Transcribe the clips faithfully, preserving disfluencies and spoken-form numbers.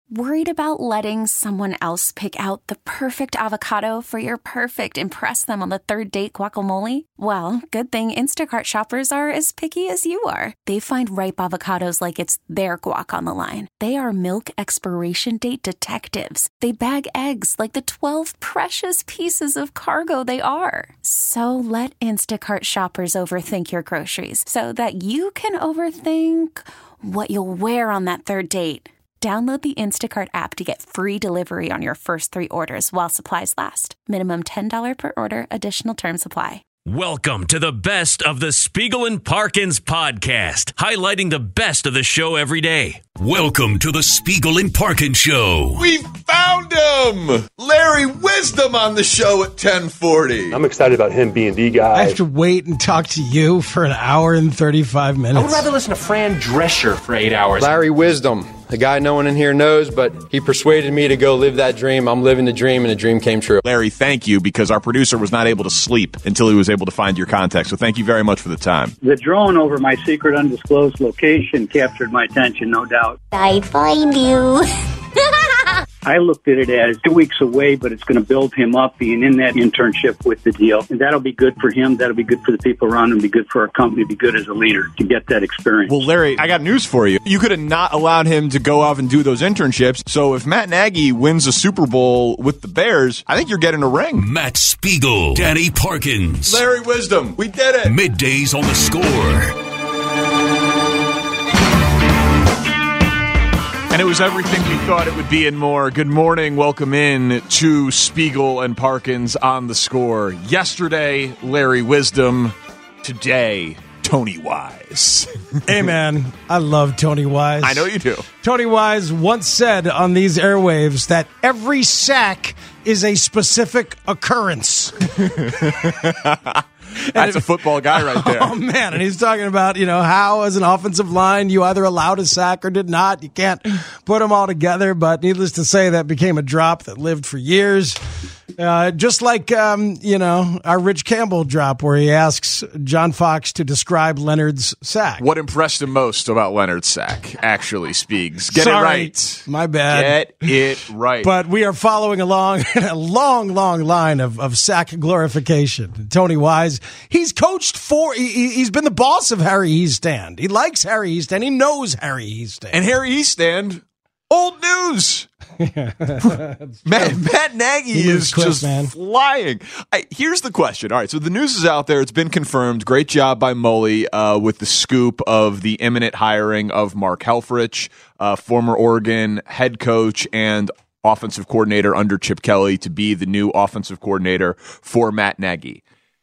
Worried about letting someone else pick out the perfect avocado for your perfect impress them on the third date guacamole? Well, good thing Instacart shoppers are as picky as you are. They find ripe avocados like it's their guac on the line. They are milk expiration date detectives. They bag eggs like the twelve precious pieces of cargo they are. So let Instacart shoppers overthink your groceries so that you can overthink what you'll wear on that third date. Download the Instacart app to get free delivery on your first three orders while supplies last. Minimum ten dollars per order. Additional terms apply. Welcome to the best of the Spiegel and Parkins podcast, highlighting the best of the show every day. Welcome to the Spiegel and Parkins show. We found him! Larry Wisdom on the show at ten forty. I'm excited about him being the guy. I have to wait and talk to you for an hour and thirty-five minutes. I would rather listen to Fran Drescher for eight hours. Larry Wisdom, a guy no one in here knows, but he persuaded me to go live that dream. I'm living the dream, and the dream came true. Larry, thank you, because our producer was not able to sleep until he was able to find your contact. So thank you very much for the time. The drone over my secret undisclosed location captured my attention, no doubt. I find you. I looked at it as two weeks away, but it's going to build him up being in that internship with the deal. And that'll be good for him. That'll be good for the people around him, be good for our company, be good as a leader to get that experience. Well, Larry, I got news for you. You could have not allowed him to go off and do those internships. So if Matt Nagy wins a Super Bowl with the Bears, I think you're getting a ring. Matt Spiegel, Danny Parkins. Larry Wisdom, we did it. Middays on the Score. And it was everything we thought it would be and more. Good morning. Welcome in to Spiegel and Parkins on the Score. Yesterday, Larry Wisdom. Today, Tony Wise. Hey, man, I love Tony Wise. I know you do. Tony Wise once said on these airwaves that every sack is a specific occurrence. That's a football guy right there. Oh, man. And he's talking about, you know, how as an offensive line you either allowed a sack or did not. You can't put them all together. But needless to say, that became a drop that lived for years. Uh, just like, um, you know, our Rich Campbell drop where he asks John Fox to describe Leonard's sack. What impressed him most about Leonard's sack, actually, Speaks? Get Sorry, it right. My bad. Get it right. But we are following along in a long, long line of, of sack glorification. Tony Wise, he's coached for, he, he's been the boss of Harry Eastand. He likes Harry Eastand. He knows Harry Eastand. And Harry Eastand, old news. Matt, Matt Nagy is quick, just man. flying. I, here's the question. All right, so the news is out there. It's been confirmed. Great job by Mully uh, with the scoop of the imminent hiring of Mark Helfrich, uh, former Oregon head coach and offensive coordinator under Chip Kelly, to be the new offensive coordinator for Matt Nagy.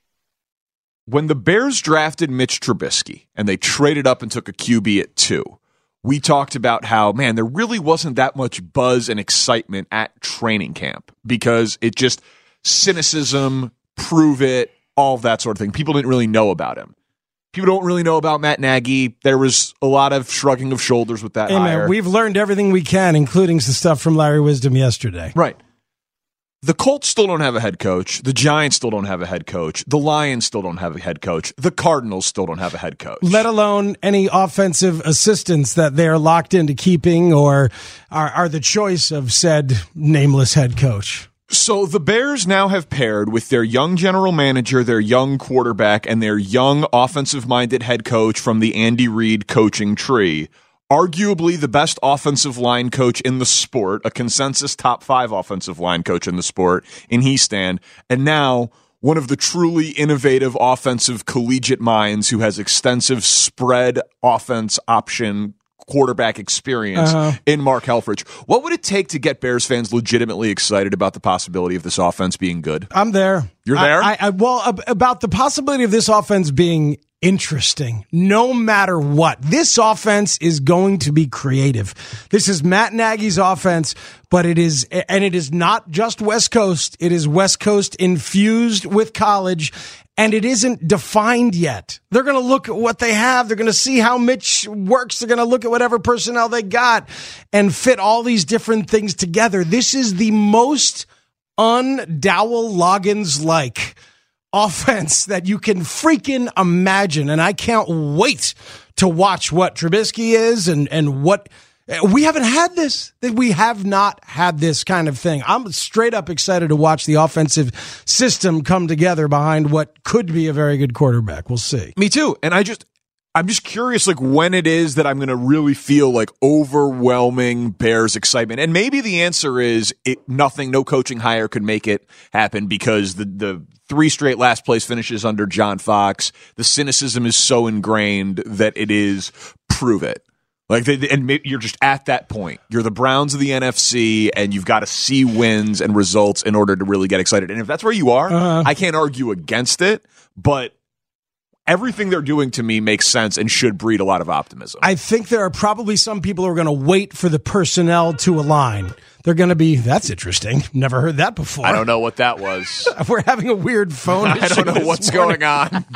When the Bears drafted Mitch Trubisky and they traded up and took a Q B at two, we talked about how, man, there really wasn't that much buzz and excitement at training camp because it just cynicism, prove it, all of that sort of thing. People didn't really know about him. People don't really know about Matt Nagy. There was a lot of shrugging of shoulders with that hey, hire. Man, we've learned everything we can, including the stuff from Larry Wisdom yesterday. Right. The Colts still don't have a head coach. The Giants still don't have a head coach. The Lions still don't have a head coach. The Cardinals still don't have a head coach. Let alone any offensive assistants that they're locked into keeping or are, are the choice of said nameless head coach. So the Bears now have paired with their young general manager, their young quarterback, and their young offensive-minded head coach from the Andy Reid coaching tree. Arguably the best offensive line coach in the sport, a consensus top five offensive line coach in the sport in Eastand, and now one of the truly innovative offensive collegiate minds who has extensive spread offense option quarterback experience uh-huh. in Mark Helfrich. What would it take to get Bears fans legitimately excited about the possibility of this offense being good? I'm there. You're there? I, I, well, about the possibility of this offense being interesting, no matter what. This offense is going to be creative. This is Matt Nagy's offense, but it is, and it is not just West Coast. It is West Coast infused with college, and it isn't defined yet. They're going to look at what they have. They're going to see how Mitch works. They're going to look at whatever personnel they got and fit all these different things together. This is the most un-Dowell Loggins-like offense that you can freaking imagine. And I can't wait to watch what Trubisky is and, and what We haven't had this. We have not had this kind of thing. I'm straight up excited to watch the offensive system come together behind what could be a very good quarterback. We'll see. Me too. And I just, I'm just curious, like, when it is that I'm going to really feel like overwhelming Bears excitement. And maybe the answer is it, nothing, no coaching hire could make it happen because the, the three straight last place finishes under John Fox. The cynicism is so ingrained that it is prove it. Like, they, and you're just at that point. You're the Browns of the N F C, and you've got to see wins and results in order to really get excited. And if that's where you are, uh-huh. I can't argue against it, but everything they're doing to me makes sense and should breed a lot of optimism. I think there are probably some people who are going to wait for the personnel to align. They're going to be, that's interesting. Never heard that before. I don't know what that was. We're having a weird phone issue. I don't know what's morning. going on.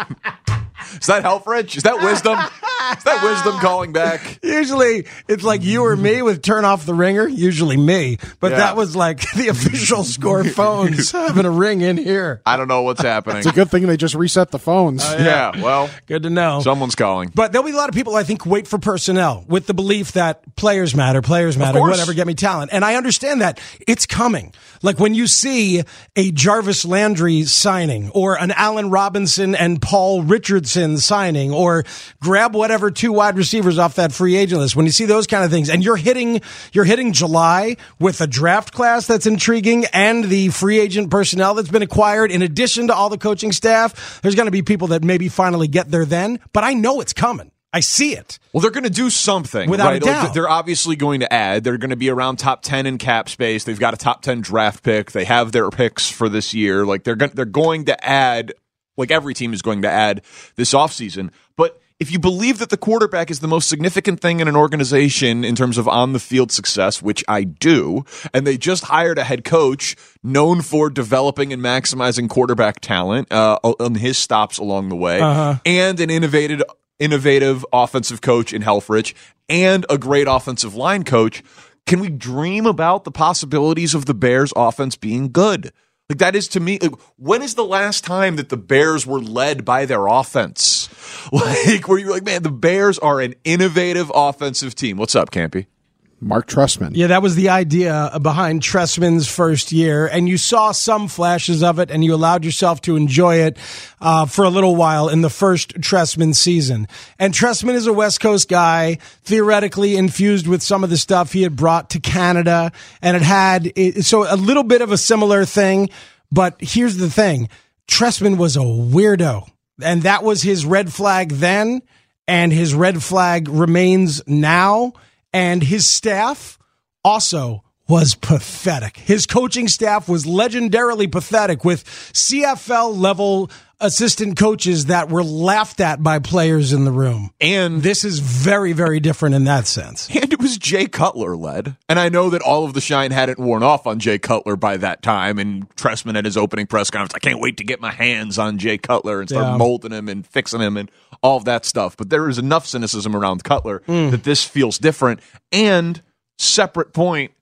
Is that Helfrich? Is that wisdom? Is that wisdom calling back? Usually it's like you or me with turn off the ringer. Usually me. But yeah. That was like the official Score phones having a ring in here. I don't know what's happening. It's a good thing they just reset the phones. Uh, yeah. yeah, well. Good to know. Someone's calling. But there'll be a lot of people, I think, wait for personnel with the belief that players matter, players matter, whatever, get me talent. And I understand that. It's coming. Like when you see a Jarvis Landry signing or an Allen Robinson and Paul Richardson signing or grab whatever two wide receivers off that free agent list. When you see those kind of things and you're hitting, you're hitting July with a draft class that's intriguing and the free agent personnel that's been acquired in addition to all the coaching staff, there's going to be people that maybe finally get there then, but I know it's coming. I see it. Well, they're going to do something. Without right? a doubt. Like, they're obviously going to add. They're going to be around top ten in cap space. They've got a top ten draft pick. They have their picks for this year. Like they're going, they're going to add, like every team is going to add this offseason. But if you believe that the quarterback is the most significant thing in an organization in terms of on-the-field success, which I do, and they just hired a head coach known for developing and maximizing quarterback talent uh, on his stops along the way, uh-huh. and an innovative innovative offensive coach in Helfrich, and a great offensive line coach, can we dream about the possibilities of the Bears offense being good? Like that is to me, like, when is the last time that the Bears were led by their offense? Like where you're like, man, the Bears are an innovative offensive team. What's up, Campy? Mark Trestman. Yeah, that was the idea behind Trestman's first year, and you saw some flashes of it, and you allowed yourself to enjoy it uh, for a little while in the first Trestman season. And Trestman is a West Coast guy, theoretically infused with some of the stuff he had brought to Canada, and it had it, so a little bit of a similar thing. But here's the thing: Trestman was a weirdo, and that was his red flag then, and his red flag remains now. And his staff also was pathetic. His coaching staff was legendarily pathetic with C F L level assistant coaches that were laughed at by players in the room. And this is very, very different in that sense. And it was Jay Cutler led. And I know that all of the shine hadn't worn off on Jay Cutler by that time. And Trestman at his opening press conference, I can't wait to get my hands on Jay Cutler and start yeah. molding him and fixing him and all of that stuff. But there is enough cynicism around Cutler mm. that this feels different. And separate point,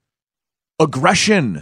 aggression.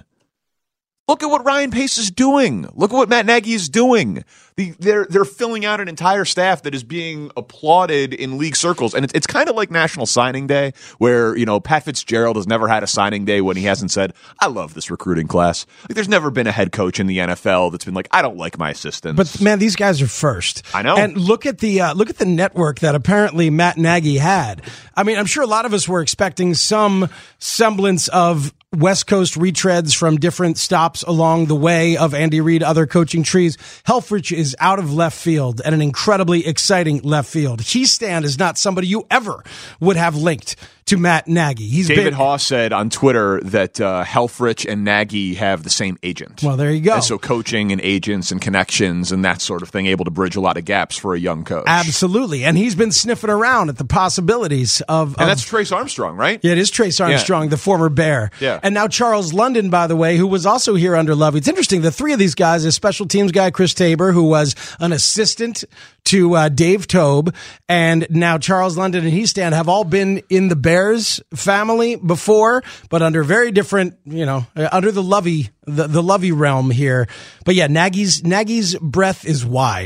Look at what Ryan Pace is doing. Look at what Matt Nagy is doing. The, they're they're filling out an entire staff that is being applauded in league circles, and it's it's kind of like National Signing Day, where you know Pat Fitzgerald has never had a signing day when he hasn't said, "I love this recruiting class." Like, there's never been a head coach in the N F L that's been like, "I don't like my assistants." But man, these guys are first. I know. And look at the uh, look at the network that apparently Matt Nagy had. I mean, I'm sure a lot of us were expecting some semblance of West Coast retreads from different stops along the way of Andy Reid, other coaching trees. Helfrich is out of left field and an incredibly exciting left field. Hiestand is not somebody you ever would have linked to Matt Nagy. He's David been, Haas said on Twitter that uh, Helfrich and Nagy have the same agent. Well, there you go. And so coaching and agents and connections and that sort of thing, able to bridge a lot of gaps for a young coach. Absolutely. And he's been sniffing around at the possibilities of... And of, that's Trace Armstrong, right? Yeah, it is Trace Armstrong, yeah. the former Bear. Yeah. And now Charles London, by the way, who was also here under Lovie. It's interesting, the three of these guys, a special teams guy, Chris Tabor, who was an assistant to uh, Dave Tobe, and now Charles London and Hiestand have all been in the Bears family before, but under very different, you know, under the Lovie, the, the Lovie realm here. But yeah, Nagy's Nagy's breath is wide.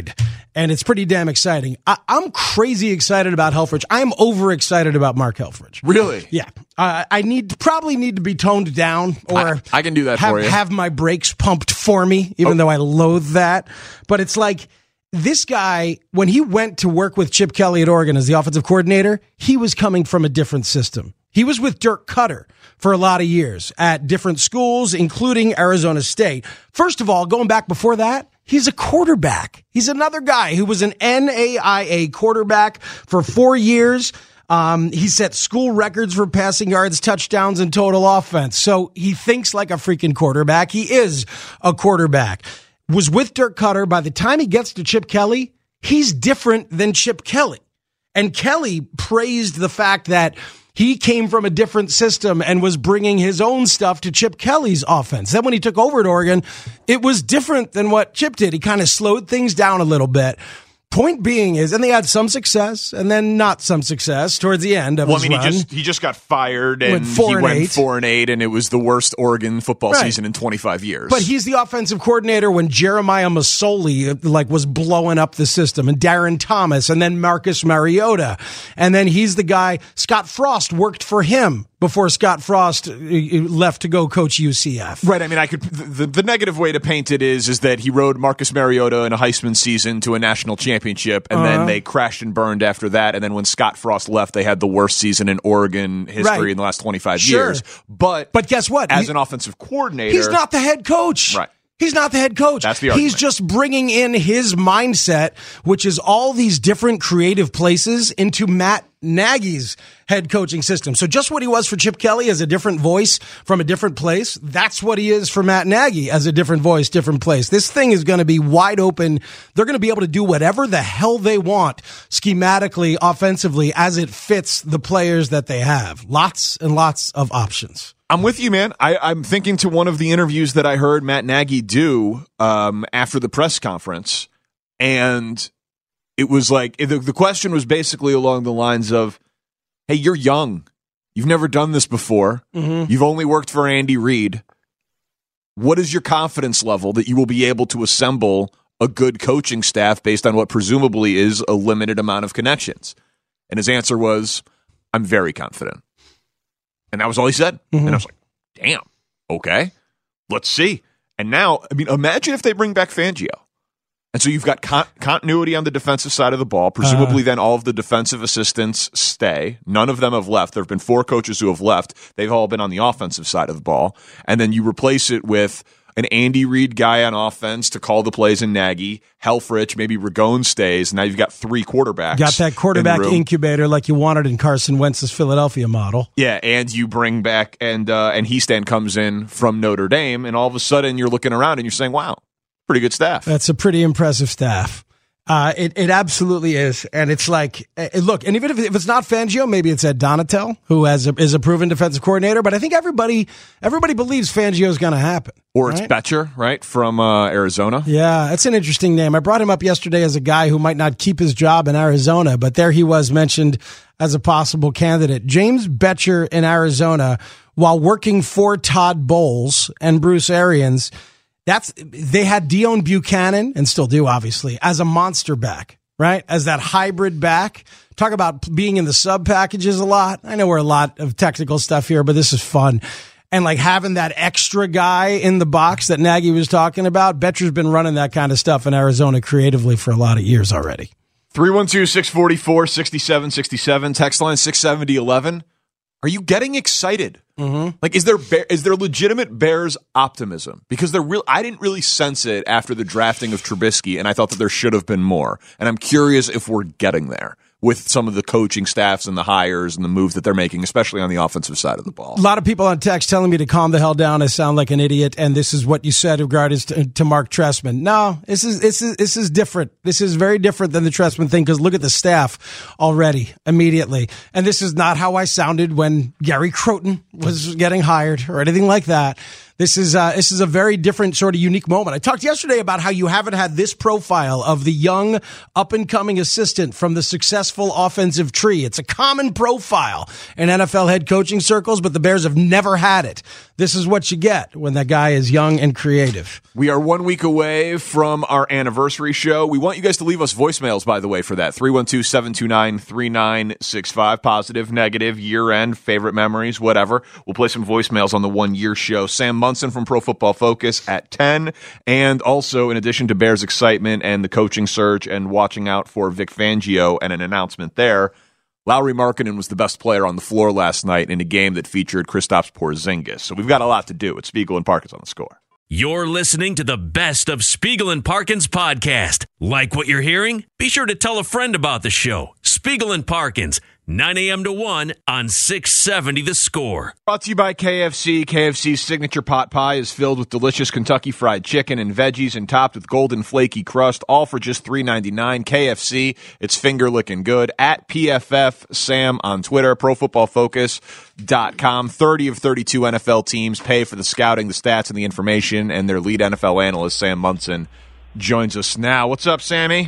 and it's pretty damn exciting. I, I'm crazy excited about Helfrich. I am overexcited about Mark Helfrich. Really? Yeah. Uh, I need probably need to be toned down, or I, I can do that have, for you. Have my brakes pumped for me, even oh. though I loathe that. But it's like this guy, when he went to work with Chip Kelly at Oregon as the offensive coordinator, he was coming from a different system. He was with Dirk Cutter for a lot of years at different schools, including Arizona State. First of all, going back before that, he's a quarterback. He's another guy who was an N A I A quarterback for four years. Um, he set school records for passing yards, touchdowns, and total offense. So he thinks like a freaking quarterback. He is a quarterback. Was with Dirk Cutter. By the time he gets to Chip Kelly, he's different than Chip Kelly. And Kelly praised the fact that he came from a different system and was bringing his own stuff to Chip Kelly's offense. Then when he took over at Oregon, it was different than what Chip did. He kind of slowed things down a little bit. Point being is, and they had some success and then not some success towards the end of well, his I mean, run. He just, he just got fired and went four he and went eight. four and eight, and it was the worst Oregon football right. season in twenty-five years. But he's the offensive coordinator when Jeremiah Masoli like was blowing up the system, and Darren Thomas, and then Marcus Mariota, and then he's the guy. Scott Frost worked for him before Scott Frost left to go coach U C F. Right. I mean, I could. The, the negative way to paint it is is that he rode Marcus Mariota in a Heisman season to a national championship, and uh-huh. then they crashed and burned after that. And then when Scott Frost left, they had the worst season in Oregon history right. in the last twenty-five sure. years. But but guess what? As he, an offensive coordinator, he's not the head coach. Right. He's not the head coach. That's the argument. He's just bringing in his mindset, which is all these different creative places, into Matt Nagy's head coaching system. So just what he was for Chip Kelly as a different voice from a different place, that's what he is for Matt Nagy as a different voice, different place. This thing is going to be wide open. They're going to be able to do whatever the hell they want schematically, offensively, as it fits the players that they have. Lots and lots of options. I'm with you, man. I, I'm thinking to one of the interviews that I heard Matt Nagy do um, after the press conference, and it was like the, the question was basically along the lines of, hey, you're young. You've never done this before. Mm-hmm. You've only worked for Andy Reid. What is your confidence level that you will be able to assemble a good coaching staff based on what presumably is a limited amount of connections? And his answer was, I'm very confident. And that was all he said. Mm-hmm. And I was like, damn, okay, let's see. And now, I mean, imagine if they bring back Fangio. And so you've got con- continuity on the defensive side of the ball. Presumably uh, then all of the defensive assistants stay. None of them have left. There have been four coaches who have left. They've all been on the offensive side of the ball. And then you replace it with an Andy Reid guy on offense to call the plays in Nagy, Helfrich, maybe Ragone stays. Now you've got three quarterbacks. Got that quarterback in incubator like you wanted in Carson Wentz's Philadelphia model. Yeah, and you bring back, and uh, and Hiestand comes in from Notre Dame, and all of a sudden you're looking around and you're saying, wow, pretty good staff. That's a pretty impressive staff. Uh, it, it absolutely is. And it's like, uh, look, and even if, if it's not Fangio, maybe it's Ed Donatel, who has a, is a proven defensive coordinator. But I think everybody everybody believes Fangio is going to happen. Or right? it's Betcher, right, from uh, Arizona. Yeah, that's an interesting name. I brought him up yesterday as a guy who might not keep his job in Arizona, but there he was mentioned as a possible candidate. James Betcher in Arizona, while working for Todd Bowles and Bruce Arians, That's they had Dion Buchanan, and still do, obviously, as a monster back, right? As that hybrid back. Talk about being in the sub packages a lot. I know we're a lot of technical stuff here, but this is fun. And like having that extra guy in the box that Nagy was talking about, Betcher's been running that kind of stuff in Arizona creatively for a lot of years already. three one two, six four four, six seven six seven, text line six seventy eleven. Are you getting excited? Mm-hmm. Like, is there is there legitimate Bears optimism? Because there real, I didn't really sense it after the drafting of Trubisky, and I thought that there should have been more. And I'm curious if we're getting there with some of the coaching staffs and the hires and the moves that they're making, especially on the offensive side of the ball. A lot of people on text telling me to calm the hell down. I sound like an idiot, and this is what you said regarding to, to Mark Trestman. No, this is this is this is different. This is very different than the Trestman thing, because look at the staff already immediately. And this is not how I sounded when Gary Croton was getting hired or anything like that. This is uh, this is a very different sort of unique moment. I talked yesterday about how you haven't had this profile of the young, up-and-coming assistant from the successful offensive tree. It's a common profile in N F L head coaching circles, but the Bears have never had it. this is what you get when that guy is young and creative. We are one week away from our anniversary show. We want you guys to leave us voicemails, by the way, for that. three one two, seven two nine, three nine six five. Positive, negative, year-end, favorite memories, whatever. We'll play some voicemails on the one-year show. Sam Munson from Pro Football Focus at ten. And also, in addition to Bears excitement and the coaching search and watching out for Vic Fangio and an announcement there, Lauri Markkanen was the best player on the floor last night in a game that featured Kristaps Porzingis. So we've got a lot to do. It's Spiegel and Parkins on the Score. You're listening to the best of Spiegel and Parkins podcast. Like what you're hearing? Be sure to tell a friend about the show. Spiegel and Parkins, nine a.m. to one on six seventy The Score. Brought to you by K F C. K F C's signature pot pie is filled with delicious Kentucky Fried Chicken and veggies and topped with golden flaky crust, all for just three ninety-nine. K F C, it's finger-licking good. At P F F Sam on Twitter, pro football focus dot com. thirty of thirty-two N F L teams pay for the scouting, the stats, and the information, and their lead N F L analyst, Sam Munson, joins us now. What's up, Sammy?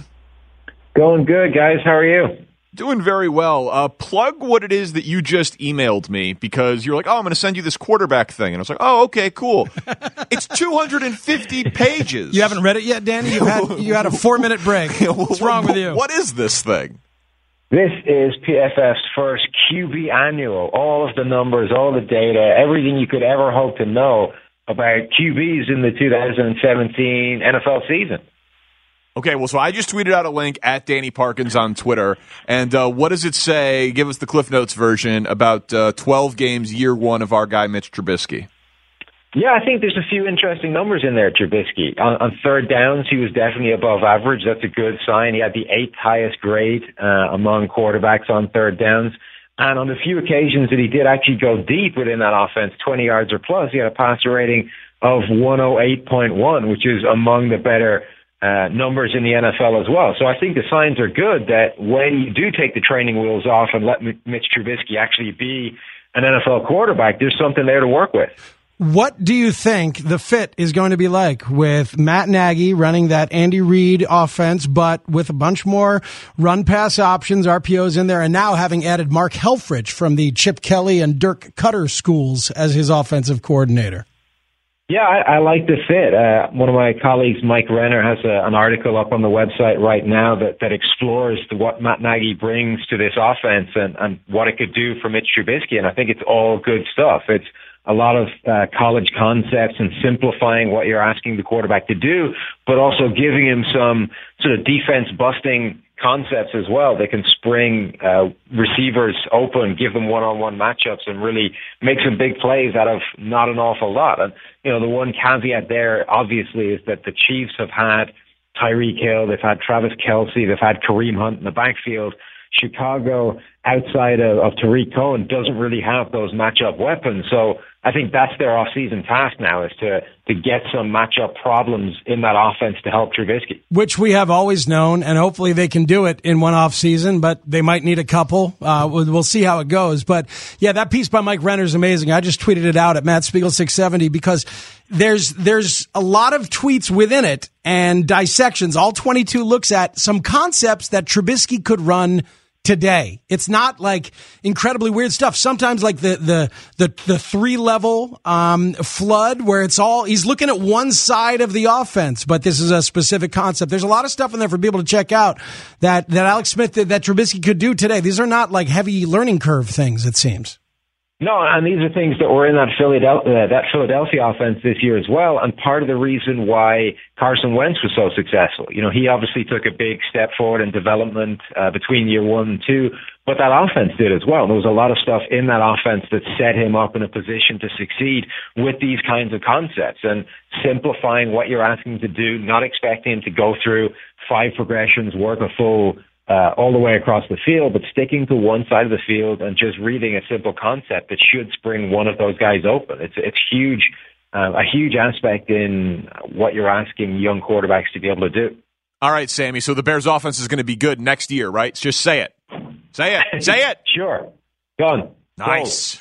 Going good, guys. How are you? Doing very well. Uh, plug what it is that you just emailed me, because you're like, oh, I'm going to send you this quarterback thing. And I was like, oh, okay, cool. It's two hundred fifty pages. You haven't read it yet, Danny? You had, you had a four-minute break. What's wrong with you? What is this thing? This is P F F's first Q B annual. All of the numbers, all the data, everything you could ever hope to know about Q Bs in the two thousand seventeen N F L season. Okay, well, so I just tweeted out a link at Danny Parkins on Twitter, and uh, what does it say? Give us the Cliff Notes version about uh, twelve games, year one of our guy Mitch Trubisky. Yeah, I think there's a few interesting numbers in there, Trubisky. On, on third downs, he was definitely above average. That's a good sign. He had the eighth highest grade uh, among quarterbacks on third downs. And on the few occasions that he did actually go deep within that offense, twenty yards or plus, he had a passer rating of one oh eight point one, which is among the better Uh, numbers in the N F L as well. So I think the signs are good that when you do take the training wheels off and let M- Mitch Trubisky actually be an N F L quarterback, there's something there to work with. What do you think the fit is going to be like with Matt Nagy running that Andy Reid offense, but with a bunch more run-pass options, R P Os in there, and now having added Mark Helfrich from the Chip Kelly and Dirk Cutter schools as his offensive coordinator? Yeah, I, I like the fit. Uh, one of my colleagues, Mike Renner, has a, an article up on the website right now that, that explores the, what Matt Nagy brings to this offense and, and what it could do for Mitch Trubisky. And I think it's all good stuff. It's a lot of uh, college concepts and simplifying what you're asking the quarterback to do, but also giving him some sort of defense-busting concepts as well. They can spring uh, receivers open, give them one-on-one matchups, and really make some big plays out of not an awful lot. And, you know, the one caveat there, obviously, is that the Chiefs have had Tyreek Hill, they've had Travis Kelce, they've had Kareem Hunt in the backfield. Chicago, outside of, of Tariq Cohen, doesn't really have those matchup weapons. So I think that's their off-season task now, is to to get some matchup problems in that offense to help Trubisky. Which we have always known, and hopefully they can do it in one off-season, but they might need a couple. Uh, we'll, we'll see how it goes. But, yeah, that piece by Mike Renner is amazing. I just tweeted it out at Matt Spiegel six seventy because there's there's a lot of tweets within it and dissections. All twenty-two looks at some concepts that Trubisky could run today. It's not like incredibly weird stuff. Sometimes like the the the, the three level um, flood where it's all he's looking at one side of the offense, but this is a specific concept. There's a lot of stuff in there for people to check out that that Alex Smith that, that Trubisky could do today. These are not like heavy learning curve things, it seems. No, and these are things that were in that Philadelphia, that Philadelphia offense this year as well, and part of the reason why Carson Wentz was so successful. You know, he obviously took a big step forward in development uh, between year one and two, but that offense did as well. There was a lot of stuff in that offense that set him up in a position to succeed with these kinds of concepts and simplifying what you're asking him to do, not expecting him to go through five progressions, work a full Uh, all the way across the field, but sticking to one side of the field and just reading a simple concept that should spring one of those guys open. It's it's huge, uh, a huge aspect in what you're asking young quarterbacks to be able to do. All right, Sammy, so the Bears offense is going to be good next year, right? Just say it. Say it. Say it. Sure. Done. Nice.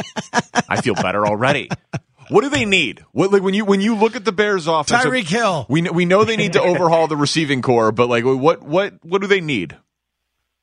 I feel better already. What do they need? What, like when you when you look at the Bears' offense, Tyreek Hill. We we know they need to overhaul the receiving core, but like what what what do they need?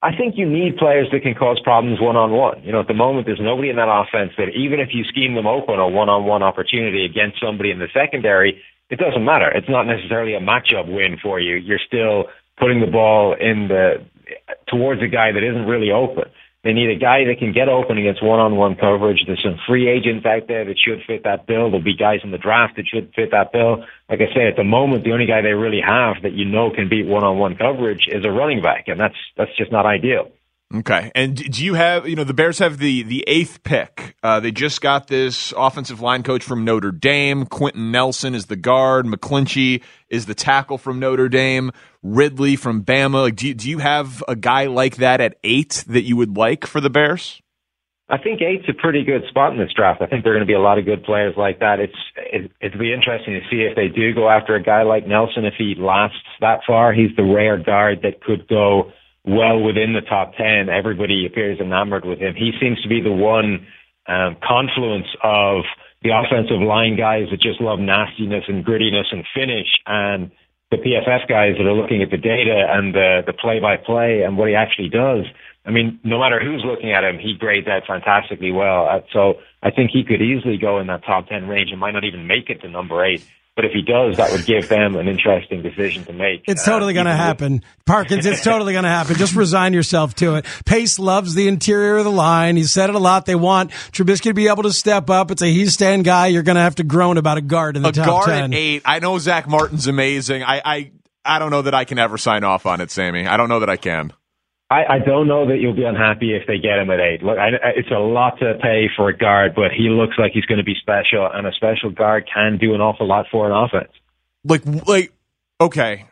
I think you need players that can cause problems one-on-one. You know, at the moment, there's nobody in that offense that even if you scheme them open a one-on-one opportunity against somebody in the secondary, it doesn't matter. It's not necessarily a matchup win for you. You're still putting the ball in the towards a guy that isn't really open. They need a guy that can get open against one-on-one coverage. There's some free agents out there that should fit that bill. There'll be guys in the draft that should fit that bill. Like I say, at the moment, the only guy they really have that you know can beat one-on-one coverage is a running back, and that's that's just not ideal. Okay. And do you have, you know, the Bears have the, the eighth pick. Uh, they just got this offensive line coach from Notre Dame. Quentin Nelson is the guard. McClinchy is the tackle from Notre Dame. Ridley from Bama. Like, do you, do you have a guy like that at eight that you would like for the Bears? I think eight's a pretty good spot in this draft. I think there are going to be a lot of good players like that. It's it, it'll be interesting to see if they do go after a guy like Nelson, if he lasts that far. He's the rare guard that could go well within the top ten. Everybody appears enamored with him. He seems to be the one um, confluence of the offensive line guys that just love nastiness and grittiness and finish, and the P F F guys that are looking at the data and the, the play-by-play and what he actually does. I mean, no matter who's looking at him, he grades out fantastically well. Uh, so I think he could easily go in that top ten range and might not even make it to number eight. But if he does, that would give them an interesting decision to make. It's totally uh, going to happen. With- Parkins, it's totally going to happen. Just resign yourself to it. Pace loves the interior of the line. He said it a lot. They want Trubisky to be able to step up. It's a he's stand guy. You're going to have to groan about a guard in the a top guard ten. At eight. I know Zach Martin's amazing. I, I, I don't know that I can ever sign off on it, Sammy. I don't know that I can. I, I don't know that you'll be unhappy if they get him at eight. Look, I, it's a lot to pay for a guard, but he looks like he's going to be special, and a special guard can do an awful lot for an offense. Like, like, okay.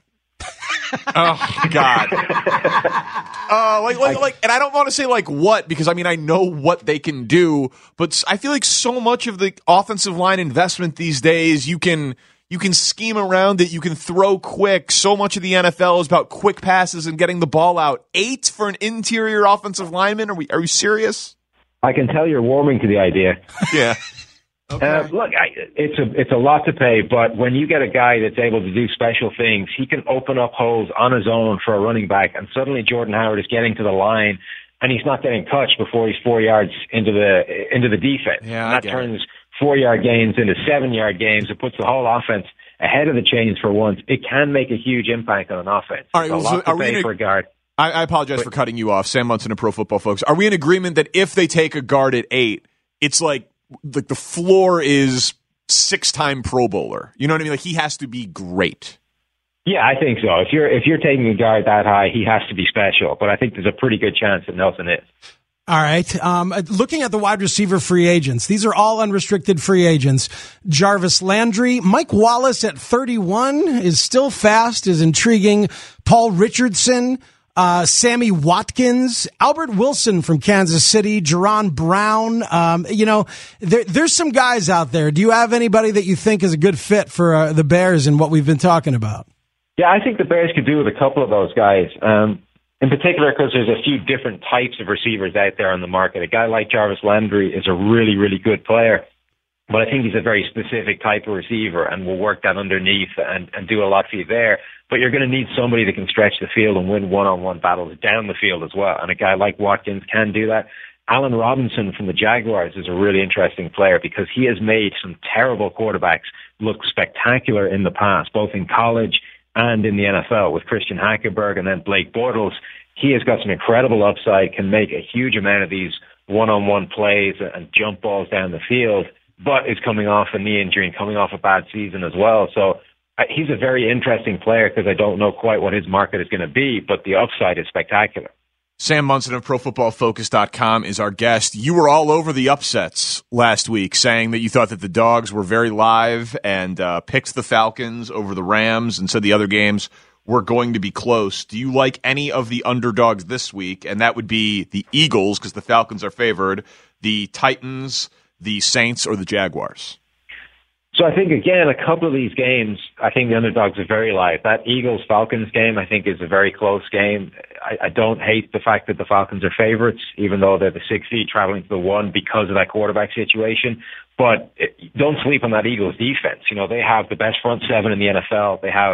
Oh God. Uh, like, like, like, and I don't want to say like what, because I mean I know what they can do, but I feel like so much of the offensive line investment these days, you can you can scheme around it, you can throw quick. So much of the N F L is about quick passes and getting the ball out. Eight for an interior offensive lineman? Are we? Are you serious? I can tell you're warming to the idea. Yeah. Okay. Uh, look, I, it's a it's a lot to pay, but when you get a guy that's able to do special things, he can open up holes on his own for a running back, and suddenly Jordan Howard is getting to the line, and he's not getting touched before he's four yards into the into the defense. Yeah, and that I turns four yard gains into seven yard gains. It puts the whole offense ahead of the chains for once. It can make a huge impact on an offense. All right, it's a so lot to are pay we for a guard. I, I apologize but, for cutting you off, Sam Munson of Pro Football Focus. Are we in agreement that if they take a guard at eight, it's like like the floor is six-time Pro Bowler? You know what I mean? Like, he has to be great. Yeah, I think so. If you're if you're taking a guard that high, he has to be special. But I think there's a pretty good chance that Nelson is. All right. Um, looking at the wide receiver free agents, these are all unrestricted free agents. Jarvis Landry, Mike Wallace at thirty-one is still fast, is intriguing. Paul Richardson, uh, Sammy Watkins, Albert Wilson from Kansas City, Jerron Brown. Um, you know, there, there's some guys out there. Do you have anybody that you think is a good fit for uh, the Bears and what we've been talking about? Yeah, I think the Bears could do with a couple of those guys. Um, in particular, because there's a few different types of receivers out there on the market. A guy like Jarvis Landry is a really, really good player, but I think he's a very specific type of receiver and will work that underneath and, and do a lot for you there. But you're going to need somebody that can stretch the field and win one-on-one battles down the field as well. And a guy like Watkins can do that. Allen Robinson from the Jaguars is a really interesting player because he has made some terrible quarterbacks look spectacular in the past, both in college and in the N F L with Christian Hackenberg and then Blake Bortles. He has got some incredible upside, can make a huge amount of these one-on-one plays and jump balls down the field, but is coming off a knee injury and coming off a bad season as well. So uh, he's a very interesting player because I don't know quite what his market is going to be, but the upside is spectacular. Sam Munson of Pro Football Focus dot com is our guest. You were all over the upsets last week, saying that you thought that the Dogs were very live and uh, picked the Falcons over the Rams and said the other games were going to be close. Do you like any of the underdogs this week? And that would be the Eagles, because the Falcons are favored, the Titans, the Saints, or the Jaguars? So I think, again, a couple of these games, I think the underdogs are very live. That Eagles-Falcons game, I think, is a very close game. I, I don't hate the fact that the Falcons are favorites, even though they're the six seed traveling to the one because of that quarterback situation. But it, don't sleep on that Eagles defense. You know, they have the best front seven in the N F L. They have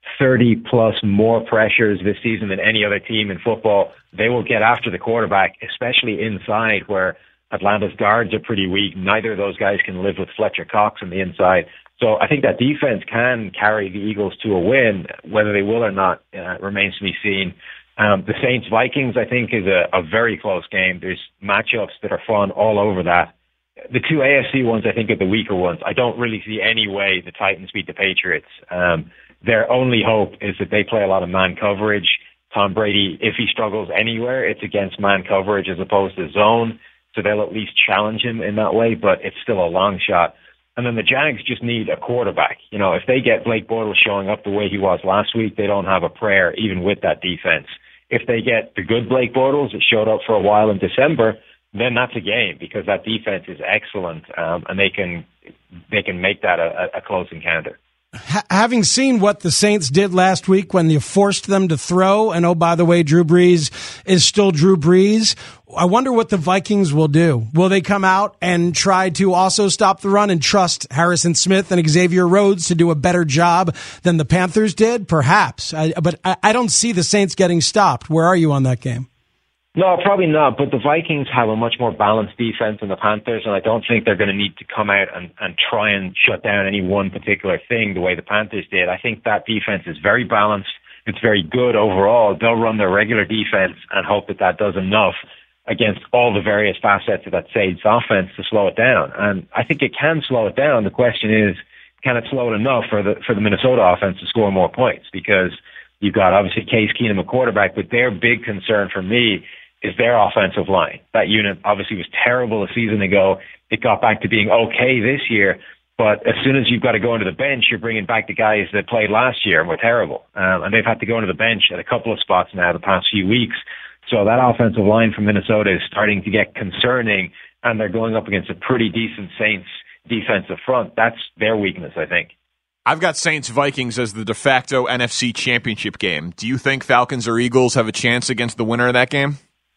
thirty plus more pressures this season than any other team in football. They will get after the quarterback, especially inside where Atlanta's guards are pretty weak. Neither of those guys can live with Fletcher Cox on the inside. So I think that defense can carry the Eagles to a win. Whether they will or not uh, remains to be seen. Um, the Saints-Vikings, I think, is a, a very close game. There's matchups that are fun all over that. The two A F C ones, I think, are the weaker ones. I don't really see any way the Titans beat the Patriots. Um, their only hope is that they play a lot of man coverage. Tom Brady, if he struggles anywhere, it's against man coverage as opposed to zone. So they'll at least challenge him in that way, but it's still a long shot. And then the Jags just need a quarterback. You know, if they get Blake Bortles showing up the way he was last week, they don't have a prayer, even with that defense. If they get the good Blake Bortles that showed up for a while in December, then that's a game because that defense is excellent, um, and they can they can make that a, a close encounter. Ha- having seen what the Saints did last week when you forced them to throw, and oh, by the way, Drew Brees is still Drew Brees, I wonder what the Vikings will do. Will they come out and try to also stop the run and trust Harrison Smith and Xavier Rhodes to do a better job than the Panthers did? Perhaps. I, but I, I don't see the Saints getting stopped. Where are you on that game? No, probably not. But the Vikings have a much more balanced defense than the Panthers, and I don't think they're going to need to come out and, and try and shut down any one particular thing the way the Panthers did. I think that defense is very balanced. It's very good overall. They'll run their regular defense and hope that that does enough against all the various facets of that Saints offense to slow it down. And I think it can slow it down. The question is, can it slow it enough for the for the Minnesota offense to score more points? Because you've got obviously Case Keenum, a quarterback, but their big concern for me is their offensive line. That unit obviously was terrible a season ago. It got back to being okay this year. But as soon as you've got to go into the bench, you're bringing back the guys that played last year and were terrible. Um, and they've had to go into the bench at a couple of spots now the past few weeks. So that offensive line from Minnesota is starting to get concerning, and they're going up against a pretty decent Saints defensive front. That's their weakness, I think. I've got Saints-Vikings as the de facto N F C championship game. Do you think Falcons or Eagles have a chance against the winner of that game?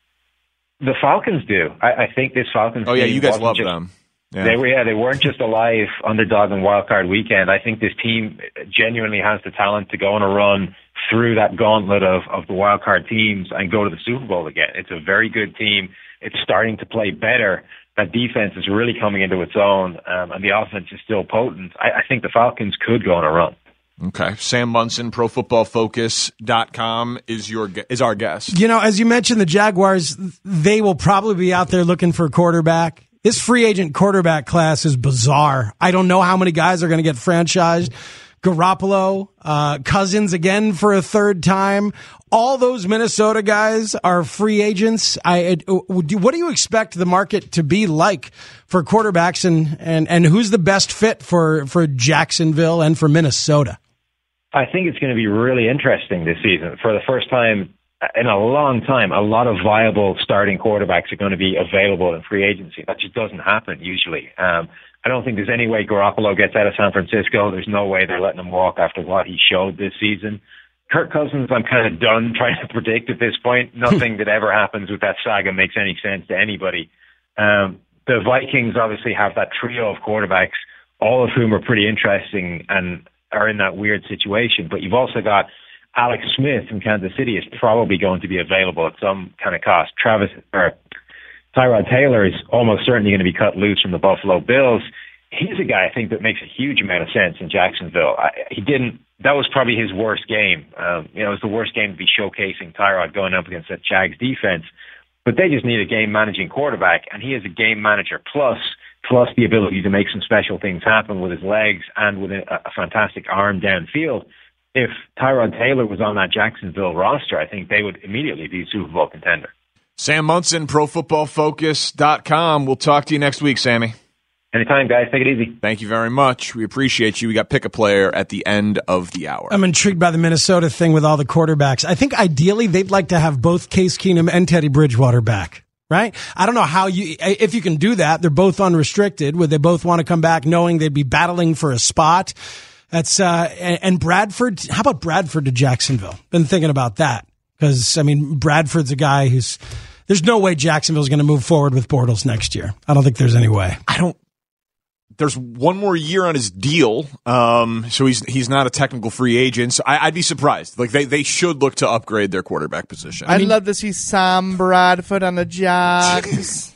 The Falcons do. I, I think this Falcons Oh, yeah, team you guys love just, them. Yeah. They were, yeah, they weren't just a live underdog in Wild Card Weekend. I think this team genuinely has the talent to go on a run through that gauntlet of, of the Wild Card teams and go to the Super Bowl again. It's a very good team. It's starting to play better. That defense is really coming into its own, um, and the offense is still potent. I, I think the Falcons could go on a run. Okay. Sam Munson, pro football focus dot com is your is our guest. You know, as you mentioned, the Jaguars, they will probably be out there looking for a quarterback. This free agent quarterback class is bizarre. I don't know how many guys are going to get franchised. Garoppolo, uh, Cousins again for a third time. All those Minnesota guys are free agents. I, what do you expect the market to be like for quarterbacks, and, and, and who's the best fit for, for Jacksonville and for Minnesota? I think it's going to be really interesting this season. For the first time in a long time, a lot of viable starting quarterbacks are going to be available in free agency. That just doesn't happen usually. Um, I don't think there's any way Garoppolo gets out of San Francisco. There's no way they're letting him walk after what he showed this season. Kirk Cousins, I'm kind of done trying to predict at this point. Nothing that ever happens with that saga makes any sense to anybody. Um, the Vikings obviously have that trio of quarterbacks, all of whom are pretty interesting and are in that weird situation. But you've also got Alex Smith from Kansas City is probably going to be available at some kind of cost. Travis or Tyrod Taylor is almost certainly going to be cut loose from the Buffalo Bills. He's a guy I think that makes a huge amount of sense in Jacksonville. I, he didn't. That was probably his worst game. Um, you know, it was the worst game to be showcasing Tyrod going up against that Jags defense. But they just need a game managing quarterback, and he is a game manager plus plus the ability to make some special things happen with his legs and with a, a fantastic arm downfield. If Tyrod Taylor was on that Jacksonville roster, I think they would immediately be a Super Bowl contender. Sam Munson, pro football focus dot com. We'll talk to you next week, Sammy. Anytime, guys. Take it easy. Thank you very much. We appreciate you. We got pick a player at the end of the hour. I'm intrigued by the Minnesota thing with all the quarterbacks. I think ideally they'd like to have both Case Keenum and Teddy Bridgewater back, right? I don't know how you, if you can do that. They're both unrestricted. Would they both want to come back knowing they'd be battling for a spot? That's, uh, and, and Bradford, how about Bradford to Jacksonville? Been thinking about that because, I mean, Bradford's a guy who's, there's no way Jacksonville's going to move forward with Bortles next year. I don't think there's any way. I don't, there's one more year on his deal, um, so he's he's not a technical free agent. So I, I'd be surprised. Like they, they should look to upgrade their quarterback position. I'd I mean, love to see Sam Bradford on the Jags.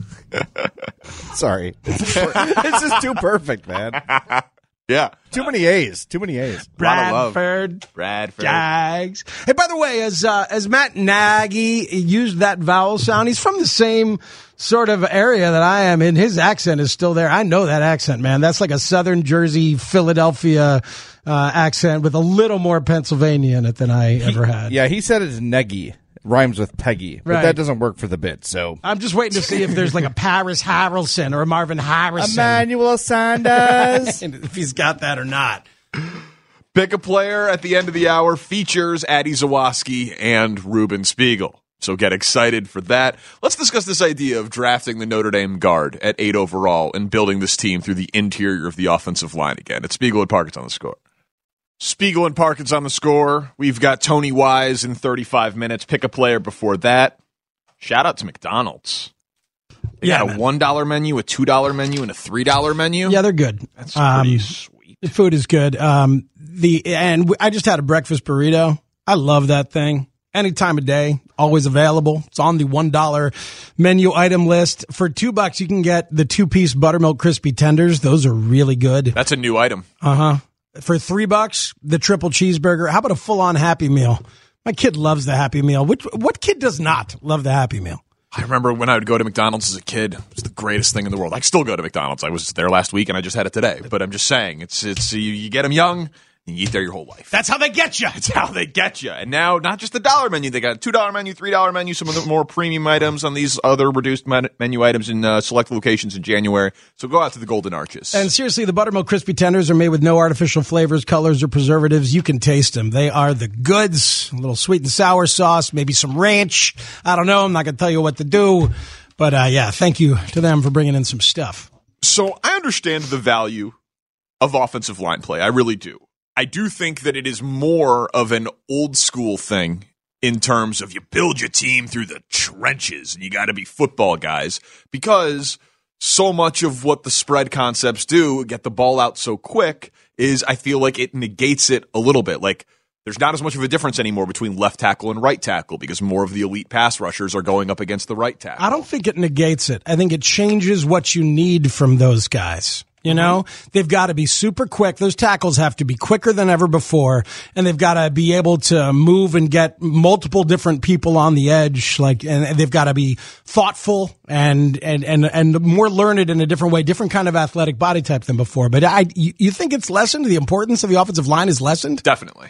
Sorry, it's just, it's just too perfect, man. Yeah, too many A's. Too many A's. Bradford, Bradford, Jags. Hey, by the way, as uh, as Matt Nagy used that vowel sound, he's from the same sort of area that I am, and his accent is still there. I know that accent, man. That's like a Southern Jersey, Philadelphia uh, accent with a little more Pennsylvania in it than I he, ever had. Yeah, he said it's Neggy. Rhymes with Peggy, but right. that doesn't work for the bit. So I'm just waiting to see if there's like a Paris Harrelson or a Marvin Harrison, Emmanuel Sanders, if he's got that or not. Pick a Player at the end of the hour features Addy Zawoski and Ruben Spiegel. So get excited for that. Let's discuss this idea of drafting the Notre Dame guard at eight overall and building this team through the interior of the offensive line again. It's Spiegel and Parkins on the Score. Spiegel and Parkins on the Score. We've got Tony Wise in thirty-five minutes. Pick a player before that. Shout out to McDonald's. They yeah, got a man. one dollar menu, a two dollar menu, and a three dollar menu. Yeah, they're good. That's pretty um, sweet. The food is good. Um, the and w- I just had a breakfast burrito. I love that thing. Any time of day, always available. It's on the one dollar menu item list. For two bucks, you can get the two-piece buttermilk crispy tenders. Those are really good. That's a new item. Uh-huh. For three bucks, the triple cheeseburger. How about a full-on Happy Meal? My kid loves the Happy Meal. Which, what kid does not love the Happy Meal? I remember when I would go to McDonald's as a kid. It was the greatest thing in the world. I still go to McDonald's. I was there last week, and I just had it today. But I'm just saying, it's it's you, you get them young, and you eat there your whole life. That's how they get you. That's how they get you. And now, not just the dollar menu. They got a two dollar menu, three dollar menu, some of the more premium items on these other reduced men- menu items in uh, select locations in January. So go out to the Golden Arches. And seriously, the buttermilk crispy tenders are made with no artificial flavors, colors, or preservatives. You can taste them. They are the goods. A little sweet and sour sauce, maybe some ranch. I don't know. I'm not going to tell you what to do. But uh, yeah, thank you to them for bringing in some stuff. So I understand the value of offensive line play. I really do. I do think that it is more of an old school thing in terms of you build your team through the trenches and you got to be football guys, because so much of what the spread concepts do, get the ball out so quick, is I feel like it negates it a little bit. Like there's not as much of a difference anymore between left tackle and right tackle because more of the elite pass rushers are going up against the right tackle. I don't think it negates it. I think it changes what you need from those guys. You know, mm-hmm. They've got to be super quick. Those tackles have to be quicker than ever before, and they've got to be able to move and get multiple different people on the edge. Like, and they've got to be thoughtful and and and and more learned in a different way, different kind of athletic body type than before. But I, you, you think it's lessened? The importance of the offensive line is lessened? Definitely.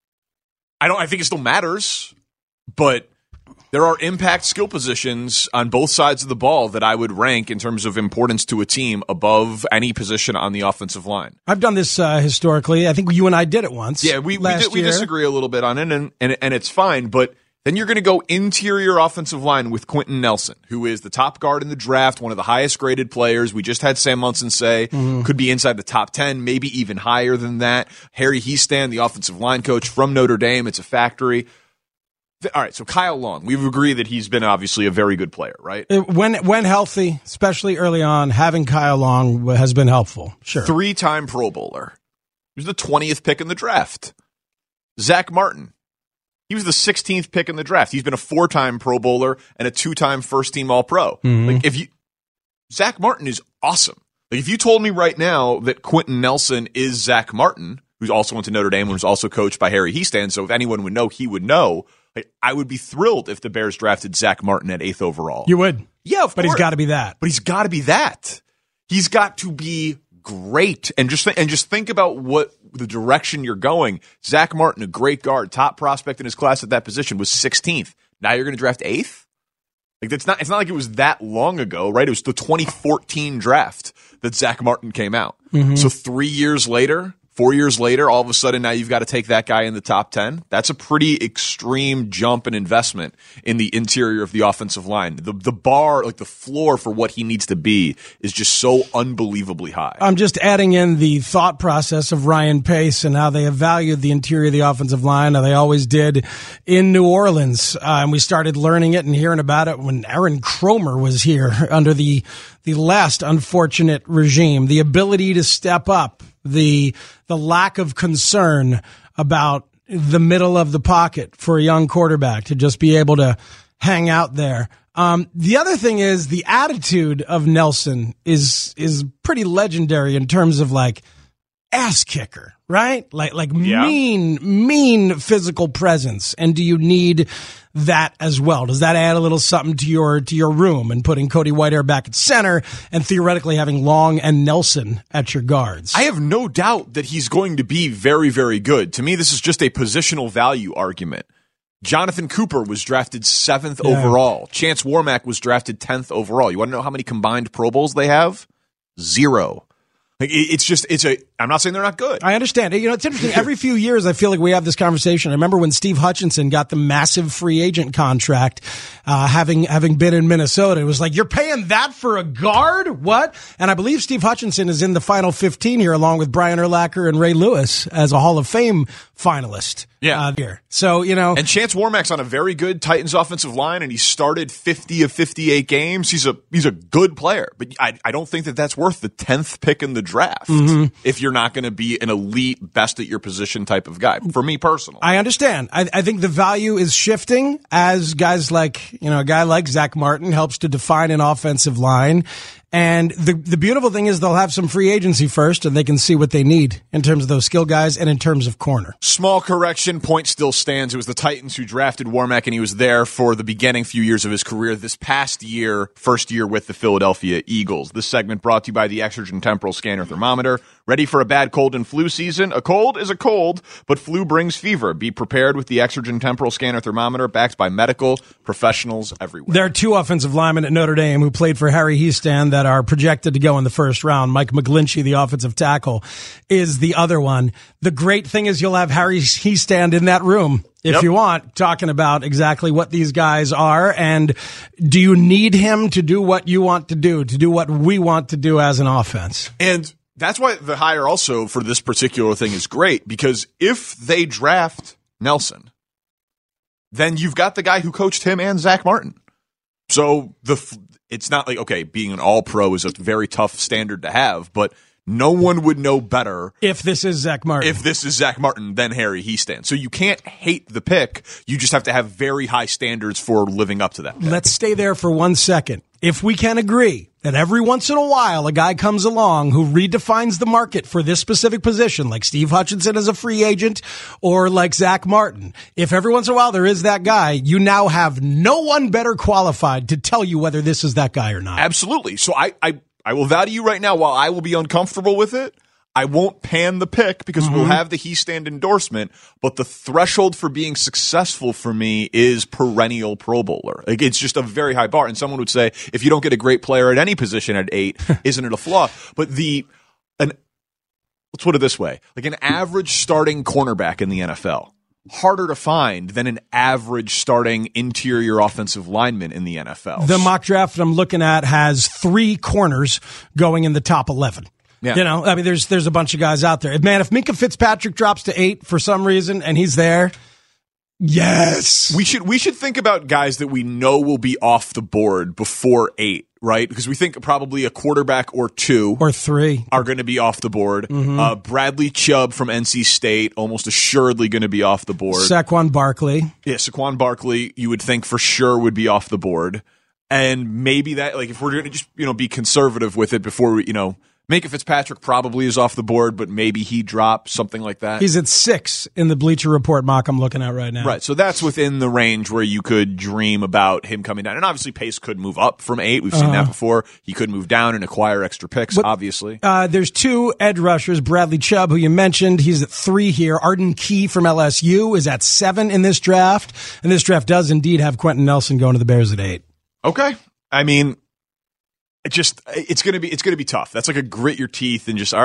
I don't. I think it still matters, but there are impact skill positions on both sides of the ball that I would rank in terms of importance to a team above any position on the offensive line. I've done this uh, historically. I think you and I did it once. Yeah, we we, did, we disagree a little bit on it, and, and, and it's fine. But then you're going to go interior offensive line with Quentin Nelson, who is the top guard in the draft, one of the highest graded players. We just had Sam Munson say mm-hmm. could be inside the top ten, maybe even higher than that. Harry Heastan, the offensive line coach from Notre Dame. It's a factory. All right, so Kyle Long, we've agreed that he's been obviously a very good player, right? When when healthy, especially early on, having Kyle Long has been helpful. Sure. Three-time Pro Bowler. He was the twentieth pick in the draft. Zach Martin. He was the sixteenth pick in the draft. He's been a four-time Pro Bowler and a two-time first-team All-Pro. Mm-hmm. Like if you, Zach Martin is awesome. Like if you told me right now that Quentin Nelson is Zach Martin, who's also went to Notre Dame and was also coached by Harry Heastan, so if anyone would know, he would know. Like, I would be thrilled if the Bears drafted Zach Martin at eighth overall. You would? Yeah, of but course. He's got to be that. But he's got to be that. He's got to be great. And just th- and just think about what the direction you're going. Zach Martin, a great guard, top prospect in his class at that position, was sixteenth. Now you're going to draft eighth? Like that's not. It's not like it was that long ago, right? It was the twenty fourteen draft that Zach Martin came out. Mm-hmm. So three years later, Four years later, all of a sudden now you've got to take that guy in the top ten. That's a pretty extreme jump in investment in the interior of the offensive line. The the bar, like the floor for what he needs to be is just so unbelievably high. I'm just adding in the thought process of Ryan Pace and how they have valued the interior of the offensive line, how they always did in New Orleans. Uh, and we started learning it and hearing about it when Aaron Cromer was here under the the last unfortunate regime. The ability to step up, the the lack of concern about the middle of the pocket for a young quarterback to just be able to hang out there. Um, the other thing is the attitude of Nelson is is pretty legendary in terms of like ass kicker, right? Like like yeah. mean mean physical presence. And do you need that as well? Does that add a little something to your to your room, and putting Cody Whitehair back at center and theoretically having Long and Nelson at your guards? I have no doubt that he's going to be very, very good. To me, this is just a positional value argument. Jonathan Cooper was drafted seventh yeah. overall. Chance Warmack was drafted tenth overall. You want to know how many combined Pro Bowls they have? Zero. Like, it's just, it's a, I'm not saying they're not good. I understand. You know, it's interesting. Every few years, I feel like we have this conversation. I remember when Steve Hutchinson got the massive free agent contract, uh, having, having been in Minnesota. It was like, you're paying that for a guard? What? And I believe Steve Hutchinson is in the final fifteen here, along with Brian Urlacher and Ray Lewis as a Hall of Fame finalist. Yeah. Uh, here. So, you know. And Chance Warmack's on a very good Titans offensive line, and he started fifty of fifty-eight games. He's a he's a good player, but I, I don't think that that's worth the tenth pick in the draft mm-hmm. if you're not going to be an elite, best at your position type of guy, for me personally. I understand. I, I think the value is shifting as guys like, you know, a guy like Zach Martin helps to define an offensive line. And the the beautiful thing is they'll have some free agency first, and they can see what they need in terms of those skill guys and in terms of corner. Small correction, point still stands. It was the Titans who drafted Warmack, and he was there for the beginning few years of his career. This past year, first year with the Philadelphia Eagles. This segment brought to you by the Exergen Temporal Scanner Thermometer. Ready for a bad cold and flu season? A cold is a cold, but flu brings fever. Be prepared with the Exergen Temporal Scanner Thermometer, backed by medical professionals everywhere. There are two offensive linemen at Notre Dame who played for Harry Hiestand that are projected to go in the first round. Mike McGlinchey, the offensive tackle, is the other one. The great thing is you'll have Harry Hiestand in that room if yep. you want, talking about exactly what these guys are, and do you need him to do what you want to do, to do what we want to do as an offense? And that's why the hire also for this particular thing is great, because if they draft Nelson, then you've got the guy who coached him and Zach Martin. So the it's not like, okay, being an all-pro is a very tough standard to have, but no one would know better if this is Zach Martin. If this is Zach Martin than Harry Hiestand. So you can't hate the pick. You just have to have very high standards for living up to that pick. Let's stay there for one second. If we can agree that every once in a while a guy comes along who redefines the market for this specific position, like Steve Hutchinson as a free agent or like Zach Martin, if every once in a while there is that guy, you now have no one better qualified to tell you whether this is that guy or not. Absolutely. So I, I, I will value you right now, while I will be uncomfortable with it, I won't pan the pick because mm-hmm. we'll have the Hiestand endorsement, but the threshold for being successful for me is perennial Pro Bowler. Like, it's just a very high bar. And someone would say, if you don't get a great player at any position at eight, isn't it a flaw? But the, an, let's put it this way, like an average starting cornerback in the N F L, harder to find than an average starting interior offensive lineman in the N F L. The mock draft that I'm looking at has three corners going in the top eleven. Yeah. You know, I mean, there's there's a bunch of guys out there. Man, if Minkah Fitzpatrick drops to eight for some reason and he's there, yes. We should we should think about guys that we know will be off the board before eight, right? Because we think probably a quarterback or two or three are going to be off the board. Mm-hmm. Uh, Bradley Chubb from N C State, almost assuredly going to be off the board. Saquon Barkley. Yeah, Saquon Barkley, you would think for sure would be off the board. And maybe that, like, if we're going to just, you know, be conservative with it before we, you know, Minkah Fitzpatrick probably is off the board, but maybe he drops, something like that. He's at six in the Bleacher Report mock I'm looking at right now. Right, so that's within the range where you could dream about him coming down. And obviously Pace could move up from eight. We've seen uh, that before. He could move down and acquire extra picks, but, obviously. Uh, there's two edge rushers. Bradley Chubb, who you mentioned, he's at three here. Arden Key from L S U is at seven in this draft. And this draft does indeed have Quentin Nelson going to the Bears at eight. Okay. I mean... It just it's gonna be it's gonna be tough. That's like a grit your teeth and just all right.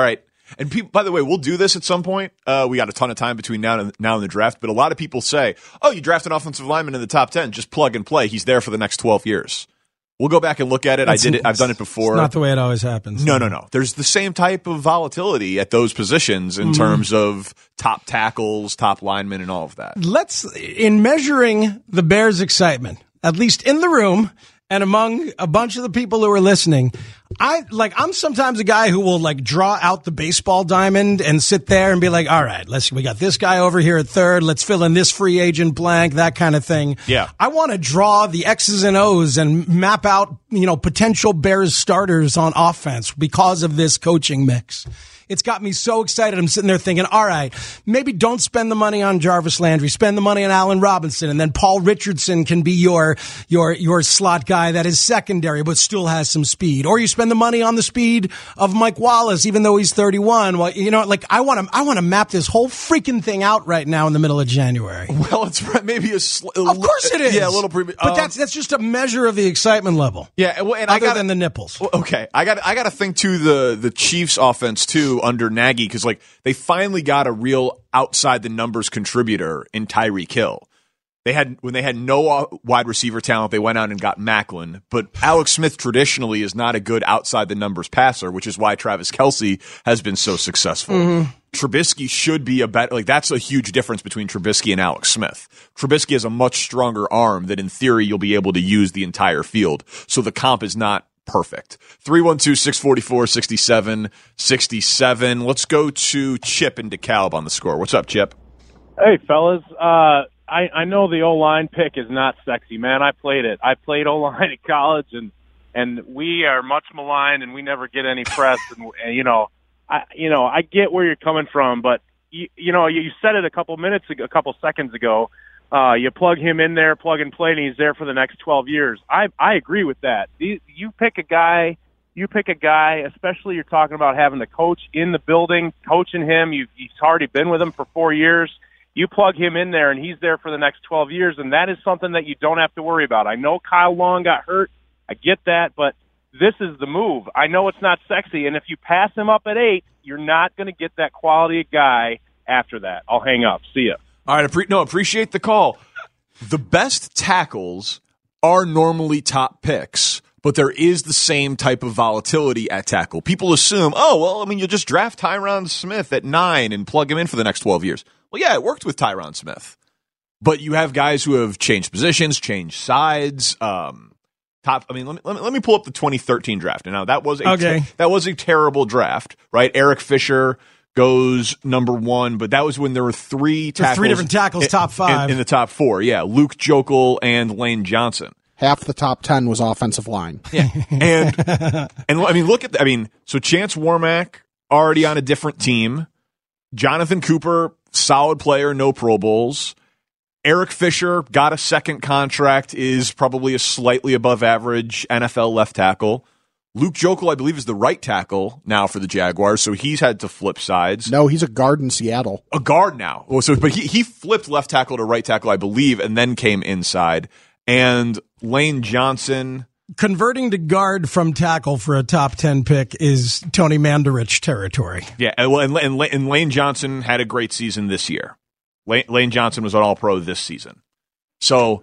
And people, by the way, we'll do this at some point. Uh, we got a ton of time between now and now and the draft, but a lot of people say, "Oh, you draft an offensive lineman in the top ten, just plug and play. He's there for the next twelve years." We'll go back and look at it. That's, I did it. I've done it before. It's not the way it always happens. No, no, no. There's the same type of volatility at those positions in mm. terms of top tackles, top linemen, and all of that. Let's, in measuring the Bears' excitement, at least in the room and among a bunch of the people who are listening, I like. I'm sometimes a guy who will like draw out the baseball diamond and sit there and be like, "All right, let's. We got this guy over here at third. Let's fill in this free agent blank, that kind of thing." Yeah, I want to draw the X's and O's and map out, you know, potential Bears starters on offense because of this coaching mix. It's got me so excited. I'm sitting there thinking, all right, maybe don't spend the money on Jarvis Landry. Spend the money on Allen Robinson. And then Paul Richardson can be your your your slot guy that is secondary but still has some speed. Or you spend the money on the speed of Mike Wallace, even though he's thirty-one. Well, you know, like I want to I want to map this whole freaking thing out right now in the middle of January. Well, it's maybe a sl- Of course it is. Yeah, a little pre- But um, that's that's just a measure of the excitement level. Yeah, well, and other I gotta, than the nipples. Well, okay, I got I got to think too the the Chiefs offense too under Nagy, because like they finally got a real outside the numbers contributor in Tyreek Hill. They had when they had no wide receiver talent, they went out and got Macklin. But Alex Smith traditionally is not a good outside the numbers passer, which is why Travis Kelce has been so successful. Mm-hmm. Trubisky should be a better, like that's a huge difference between Trubisky and Alex Smith. Trubisky has a much stronger arm that in theory you'll be able to use the entire field. So the comp is not perfect. three one two, six four four, six seven six seven. Let's go to Chip in DeKalb on the score. What's up, Chip? Hey, fellas. Uh, I, I know the O-line pick is not sexy, man. I played it. I played O-line at college, and, and we are much maligned, and we never get any press. And, and you know, I you know I get where you're coming from, but you, you know you said it a couple minutes ago, a couple seconds ago. Uh, you plug him in there, plug and play, and he's there for the next twelve years. I I agree with that. You, you pick a guy, you pick a guy, especially you're talking about having the coach in the building, coaching him. You've, he's already been with him for four years. You plug him in there, and he's there for the next twelve years, and that is something that you don't have to worry about. I know Kyle Long got hurt. I get that, but this is the move. I know it's not sexy, and if you pass him up at eight, you're not going to get that quality guy after that. I'll hang up. See ya. All right, appre- no, appreciate the call. The best tackles are normally top picks, but there is the same type of volatility at tackle. People assume, oh, well, I mean, you'll just draft Tyron Smith at nine and plug him in for the next twelve years. Well, yeah, it worked with Tyron Smith. But you have guys who have changed positions, changed sides. Um, top. I mean, let me, let me let me pull up the twenty thirteen draft. Now that was a okay. te- that was a terrible draft, right? Eric Fisher goes number one, but that was when there were three tackles, three different tackles, in, top five in, in the top four. Yeah, Luke Jokel and Lane Johnson. Half the top ten was offensive line. Yeah, and and I mean, look at. I mean, so Chance Warmack already on a different team. Jonathan Cooper, solid player, no Pro Bowls. Eric Fisher got a second contract, is probably a slightly above average N F L left tackle. Luke Jokel, I believe, is the right tackle now for the Jaguars, so he's had to flip sides. No, he's a guard in Seattle. A guard now. Well, so, but he, he flipped left tackle to right tackle, I believe, and then came inside. And Lane Johnson. Converting to guard from tackle for a top ten pick is Tony Mandarich territory. Yeah, and, and, and Lane Johnson had a great season this year. Lane, Lane Johnson was an All-Pro this season. So,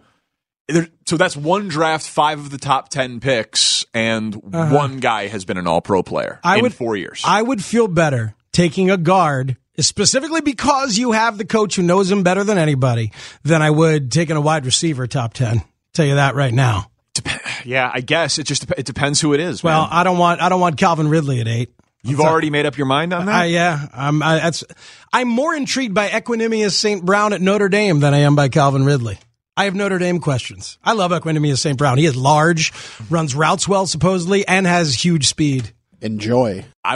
so that's one draft, five of the top ten picks, and uh-huh. one guy has been an All-Pro player I in would, four years. I would feel better taking a guard, specifically because you have the coach who knows him better than anybody, than I would taking a wide receiver top ten. Tell you that right now. Yeah, I guess it just it depends who it is. Well, man. I don't want I don't want Calvin Ridley at eight. You've That's already a, made up your mind on that? Uh, yeah, I'm. I, that's. I'm more intrigued by Equanimeous Saint Brown at Notre Dame than I am by Calvin Ridley. I have Notre Dame questions. I love Equanimeous Saint Brown. He is large, runs routes well supposedly, and has huge speed. Enjoy. I,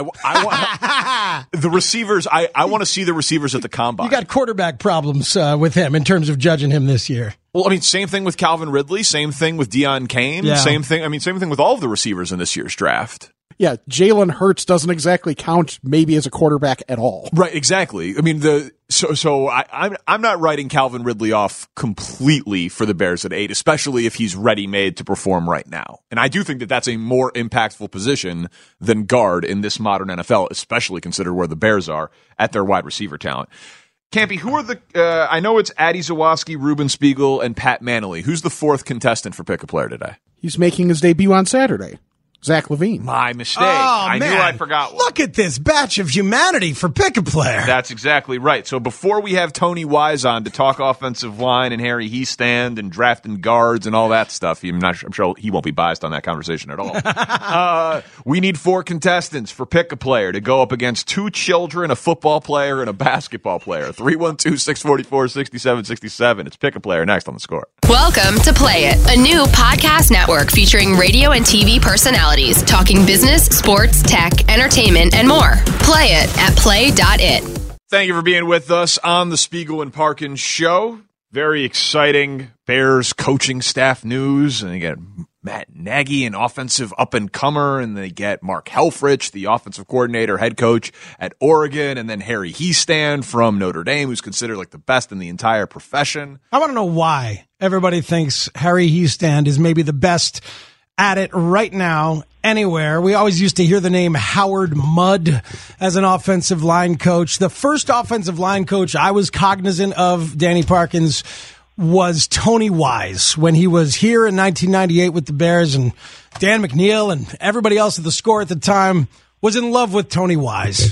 I want the receivers. I, I want to see the receivers at the combine. You got quarterback problems uh, with him in terms of judging him this year. Well, I mean, same thing with Calvin Ridley. Same thing with Deion Kane. Yeah. Same thing. I mean, same thing with all of the receivers in this year's draft. Yeah, Jalen Hurts doesn't exactly count maybe as a quarterback at all. Right, exactly. I mean, the so so I, I'm I'm not writing Calvin Ridley off completely for the Bears at eight, especially if he's ready-made to perform right now. And I do think that that's a more impactful position than guard in this modern N F L, especially consider where the Bears are at their wide receiver talent. Campy, who are the? Uh, I know it's Addy Zawoski, Ruben Spiegel, and Pat Manley. Who's the fourth contestant for Pick a Player today? He's making his debut on Saturday. Zach LaVine. My mistake. Oh, I man. knew I forgot one. Look at this batch of humanity for Pick a Player. That's exactly right. So before we have Tony Wise on to talk offensive line and Harry Heastand and drafting guards and all that stuff, I'm, not, I'm sure he won't be biased on that conversation at all. uh, we need four contestants for Pick a Player to go up against two children, a football player, and a basketball player. three one two, six four four, six seven six seven. It's Pick a Player next on The Score. Welcome to Play It, a new podcast network featuring radio and T V personalities talking business, sports, tech, entertainment, and more. Play it at play dot it. Thank you for being with us on the Spiegel and Parkins show. Very exciting Bears coaching staff news. And they get Matt Nagy, an offensive up-and-comer, and they get Mark Helfrich, the offensive coordinator, head coach at Oregon, and then Harry Heastand from Notre Dame, who's considered like the best in the entire profession. I want to know why everybody thinks Harry Heastand is maybe the best at it right now anywhere. We always used to hear the name Howard Mudd as an offensive line coach. The first offensive line coach I was cognizant of, Danny Parkins, was Tony Wise when he was here in nineteen ninety-eight with the Bears, and Dan McNeil and everybody else at the Score at the time was in love with Tony Wise.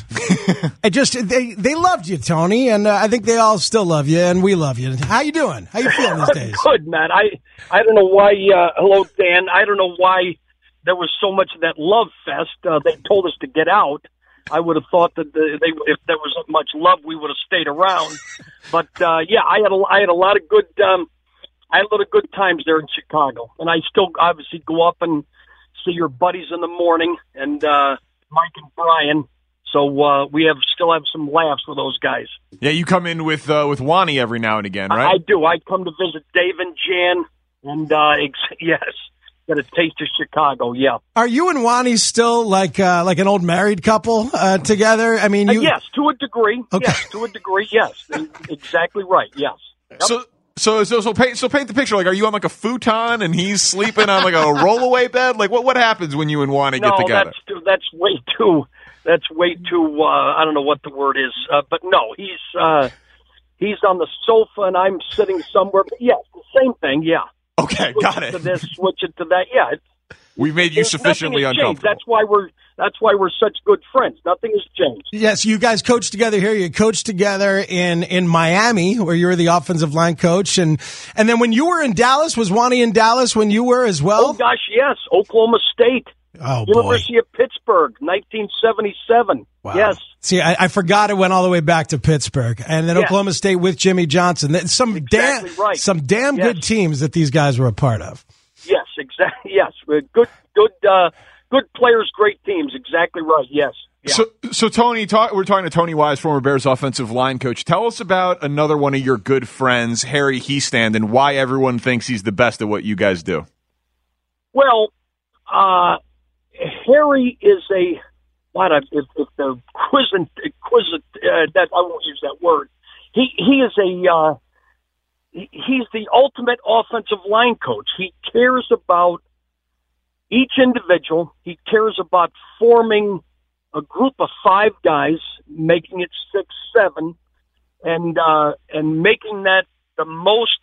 I just they they loved you, Tony, and uh, I think they all still love you, and we love you. How you doing? How you feeling these days? Good, man. I I don't know why. Uh, hello, Dan. I don't know why there was so much of that love fest. Uh, they told us to get out. I would have thought that the, they, if there was much love, we would have stayed around. But uh, yeah, I had a, I had a lot of good um, I had a lot of good times there in Chicago, and I still obviously go up and see your buddies in the morning, and uh, Mike and Brian. So uh, we have still have some laughs with those guys. Yeah, you come in with uh, with Wani every now and again, right? I, I do. I come to visit Dave and Jan, and uh, ex- yes. Got a taste of Chicago, yeah. Are you and Wani still like uh, like an old married couple uh, together? I mean, you... uh, yes, to a degree. Okay. Yes, to a degree. Yes, exactly right. Yes. Yep. So, so, so, so paint, so paint the picture. Like, are you on like a futon and he's sleeping on like a rollaway bed? Like, what what happens when you and Wani no, get together? that's too, that's way too. That's way too. Uh, I don't know what the word is, uh, but no, he's uh, he's on the sofa and I'm sitting somewhere. But yes, the same thing. Yeah. Okay, switch got it. it. To this, switch it to that. Yeah, it's, we've made you it's, sufficiently nothing has changed. uncomfortable. That's why we're that's why we're such good friends. Nothing has changed. Yes, you guys coached together here. You coached together in, in Miami, where you were the offensive line coach, and and then when you were in Dallas, was Wani in Dallas when you were as well? Oh gosh, yes, Oklahoma State. Oh, University boy. of Pittsburgh, nineteen seventy-seven. Wow. Yes. See, I, I forgot it went all the way back to Pittsburgh, and then Yeah. Oklahoma State with Jimmy Johnson. That's Some Exactly damn, right. some damn Yes. good teams that these guys were a part of. Yes, exactly. Yes, We're good, good, uh, good players, great teams. Exactly right. Yes. Yeah. So, so Tony, talk, we're talking to Tony Wise, former Bears offensive line coach. Tell us about another one of your good friends, Harry Heastand, and why everyone thinks he's the best at what you guys do. Well, uh, Harry is a what? I- If, if the quizzing, quizzing, uh, that I won't use that word. He he is a uh, he- he's the ultimate offensive line coach. He cares about each individual. He cares about forming a group of five guys, making it six, seven, and uh, and making that the most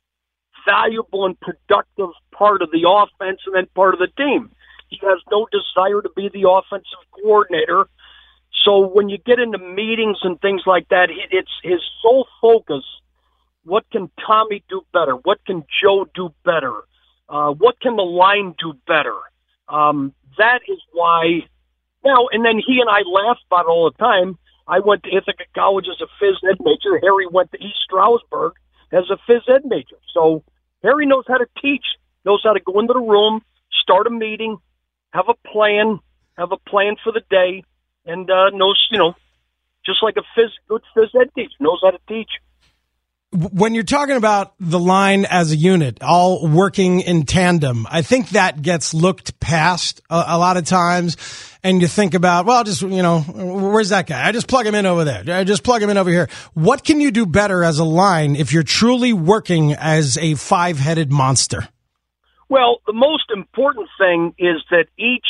valuable and productive part of the offense and then part of the team. He has no desire to be the offensive coordinator. So when you get into meetings and things like that, it's his sole focus. What can Tommy do better? What can Joe do better? Uh, what can the line do better? Um, that is why now, and then he and I laugh about it all the time. I went to Ithaca College as a phys ed major. Harry went to East Stroudsburg as a phys ed major. So Harry knows how to teach, knows how to go into the room, start a meeting, have a plan, have a plan for the day, and uh, knows, you know, just like a phys, good phys ed teacher, knows how to teach. When you're talking about the line as a unit, all working in tandem, I think that gets looked past a, a lot of times. And you think about, well, just, you know, where's that guy? I just plug him in over there. I just plug him in over here. What can you do better as a line if you're truly working as a five-headed monster? Well, the most important thing is that each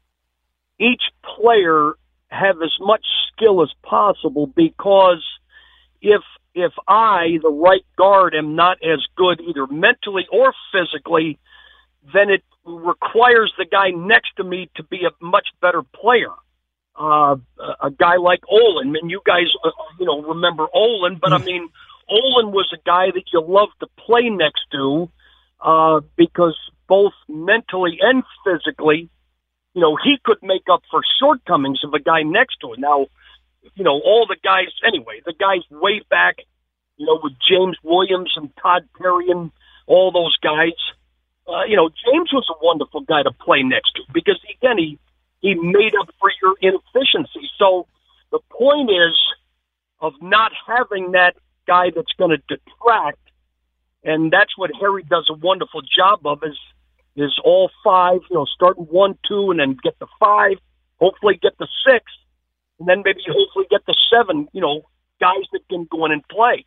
each player have as much skill as possible, because if if I, the right guard, am not as good either mentally or physically, then it requires the guy next to me to be a much better player. Uh, a guy like Olin, I mean, you guys, uh, you know, remember Olin, but I mean, Olin was a guy that you loved to play next to, uh, because both mentally and physically, you know, he could make up for shortcomings of a guy next to him. Now, you know, all the guys, anyway, the guys way back, you know, with James Williams and Todd Perry and all those guys, uh, you know, James was a wonderful guy to play next to, because, again, he, he made up for your inefficiency. So the point is of not having that guy that's going to detract, and that's what Harry does a wonderful job of, is is all five, you know, starting one, two, and then get the five, hopefully get the six, and then maybe hopefully get the seven, you know, guys that can go in and play.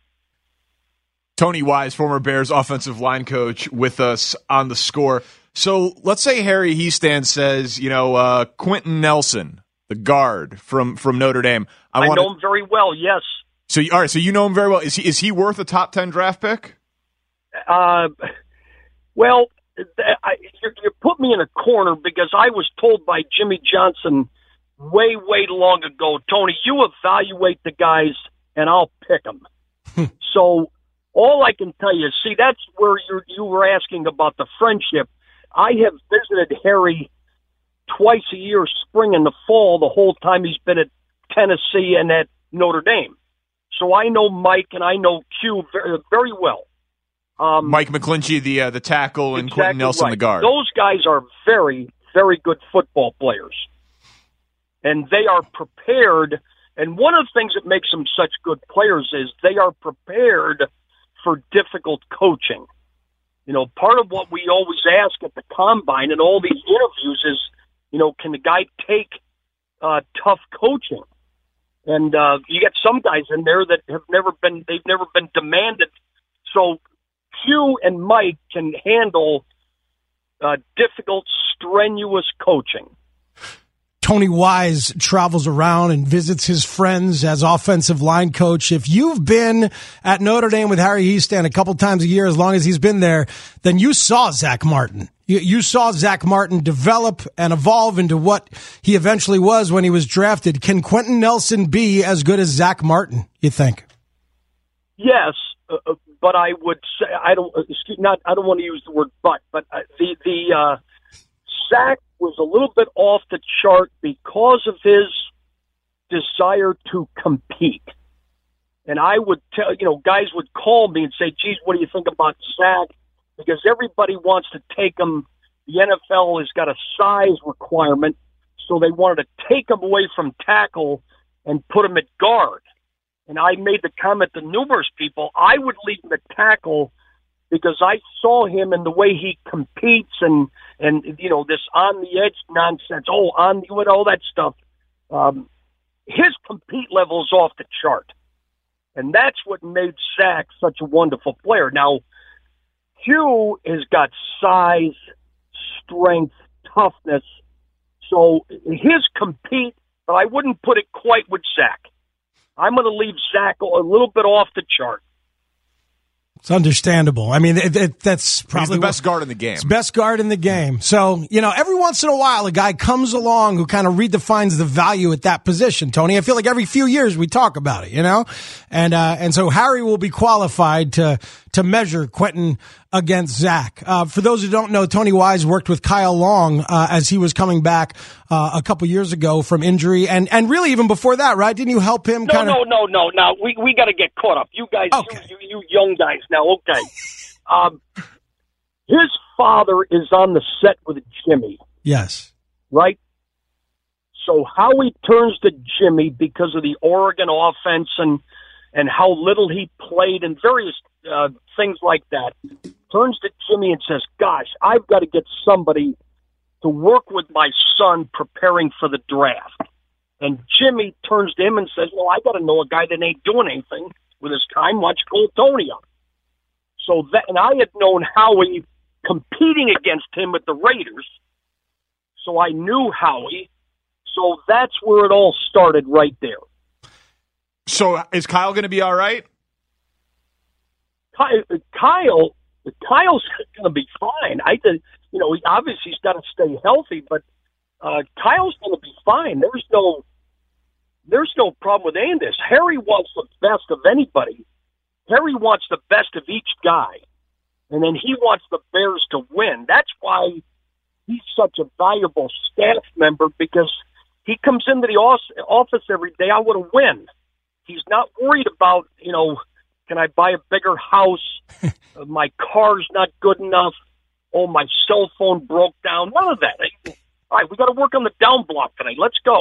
Tony Wise, former Bears offensive line coach, with us on The Score. So let's say Harry Hiestand says, you know, uh, Quentin Nelson, the guard from, from Notre Dame. I, I wanna... know him very well, yes. So, all right, so you know him very well. Is he, is he worth a top ten draft pick? Uh, well, I, you, you put me in a corner, because I was told by Jimmy Johnson way, way long ago, Tony, you evaluate the guys and I'll pick them. So all I can tell you is, see, that's where you you were asking about the friendship. I have visited Harry twice a year, spring and the fall, the whole time he's been at Tennessee and at Notre Dame. So I know Mike and I know Q very, very well. Um, Mike McClinchy, the uh, the tackle, and exactly Quentin Nelson, right. the guard. Those guys are very, very good football players. And they are prepared. And one of the things that makes them such good players is they are prepared for difficult coaching. You know, part of what we always ask at the Combine and all these interviews is, you know, can the guy take uh, tough coaching? And uh, you get some guys in there that have never been, they've never been demanded. So Q and Mike can handle uh, difficult, strenuous coaching. Tony Wise travels around and visits his friends as offensive line coach. If you've been at Notre Dame with Harry Hiestand a couple times a year, as long as he's been there, then you saw Zach Martin. You, you saw Zach Martin develop and evolve into what he eventually was when he was drafted. Can Quentin Nelson be as good as Zach Martin, you think? Yes, uh, but I would say, I don't, excuse, not, I don't want to use the word but, but uh, the, the, uh, Zach was a little bit off the chart because of his desire to compete. And I would tell, you know, guys would call me and say, geez, what do you think about Zach? Because everybody wants to take him. The N F L has got a size requirement, so they wanted to take him away from tackle and put him at guard. And I made the comment to numerous people, I would leave him at tackle because I saw him and the way he competes and, and you know, this on-the-edge nonsense, oh, on the, all that stuff. Um, his compete level is off the chart. And that's what made Zach such a wonderful player. Now, Hugh has got size, strength, toughness. So his compete, but I wouldn't put it quite with Zach. I'm going to leave Zach a little bit off the chart. It's understandable. I mean, it, it, that's probably He's the best guard in the game. It's best guard in the game. So, you know, every once in a while, a guy comes along who kind of redefines the value at that position, Tony. I feel like every few years we talk about it, you know? And, uh, and so Harry will be qualified to, to measure Quentin against Zach. Uh, for those who don't know, Tony Wise worked with Kyle Long, uh, as he was coming back, uh, a couple years ago from injury. And, and really even before that, right? Didn't you help him no, kind of? No, no, no, no. Now, we, we got to get caught up. You guys, okay. you, you, you young guys now, okay. Um, his father is on the set with Jimmy. Yes. Right? So how he turns to Jimmy because of the Oregon offense and, and how little he played and various uh, things like that, turns to Jimmy and says, gosh, I've got to get somebody to work with my son preparing for the draft. And Jimmy turns to him and says, well, I got to know a guy that ain't doing anything with his time. Why don't you call Tony up? So that, and I had known Howie competing against him with the Raiders, so I knew Howie. So that's where it all started right there. So is Kyle going to be all right? Kyle, Kyle Kyle's going to be fine. I think, you know, he obviously he's got to stay healthy, but uh, Kyle's going to be fine. There's no, there's no problem with any of this. Harry wants the best of anybody. Harry wants the best of each guy, and then he wants the Bears to win. That's why he's such a valuable staff member, because he comes into the office every day, I want to win. He's not worried about, you know, can I buy a bigger house? My car's not good enough. Oh, my cell phone broke down. None of that. All right, we got to work on the down block today. Let's go.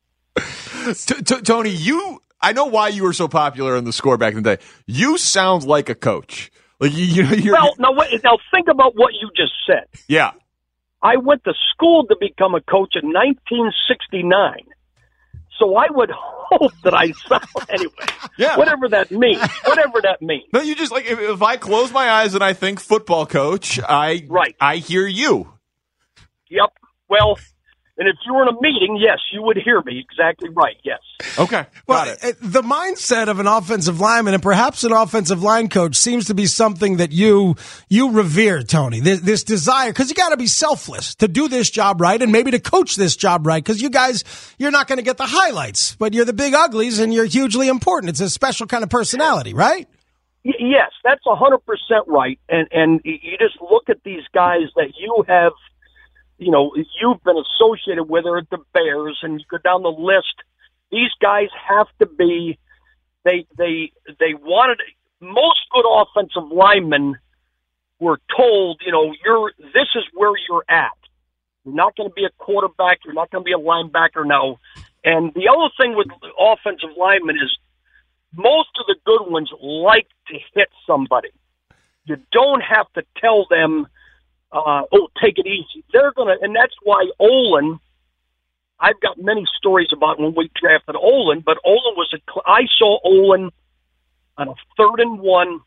T- T- Tony, you, I know why you were so popular in the Score back in the day. You sound like a coach. Like you, you you're, well, now wait, now think about what you just said. Yeah. I went to school to become a coach in nineteen sixty-nine. So I would hope that I sound anyway. Yeah. Whatever that means. Whatever that means. No, you just like if, if I close my eyes and I think football coach, I right. I hear you. Yep. Well, and if you were in a meeting, yes, you would hear me. Exactly right. Yes. Okay. Well, got it. The mindset of an offensive lineman and perhaps an offensive line coach seems to be something that you you revere, Tony. This, this desire, because you got to be selfless to do this job right and maybe to coach this job right, because you guys, you're not going to get the highlights, but you're the big uglies and you're hugely important. It's a special kind of personality, right? Y- yes, that's one hundred percent right. And, and you just look at these guys that you have, you know, you've been associated with, or at the Bears, and you go down the list. These guys have to be, they, they, they wanted, most good offensive linemen were told, you know, you're, this is where you're at. You're not going to be a quarterback. You're not going to be a linebacker now. And the other thing with offensive linemen is most of the good ones like to hit somebody. You don't have to tell them, Uh, oh, take it easy. They're going to, and that's why Olin, I've got many stories about when we drafted Olin, but Olin was a, I saw Olin on a third and one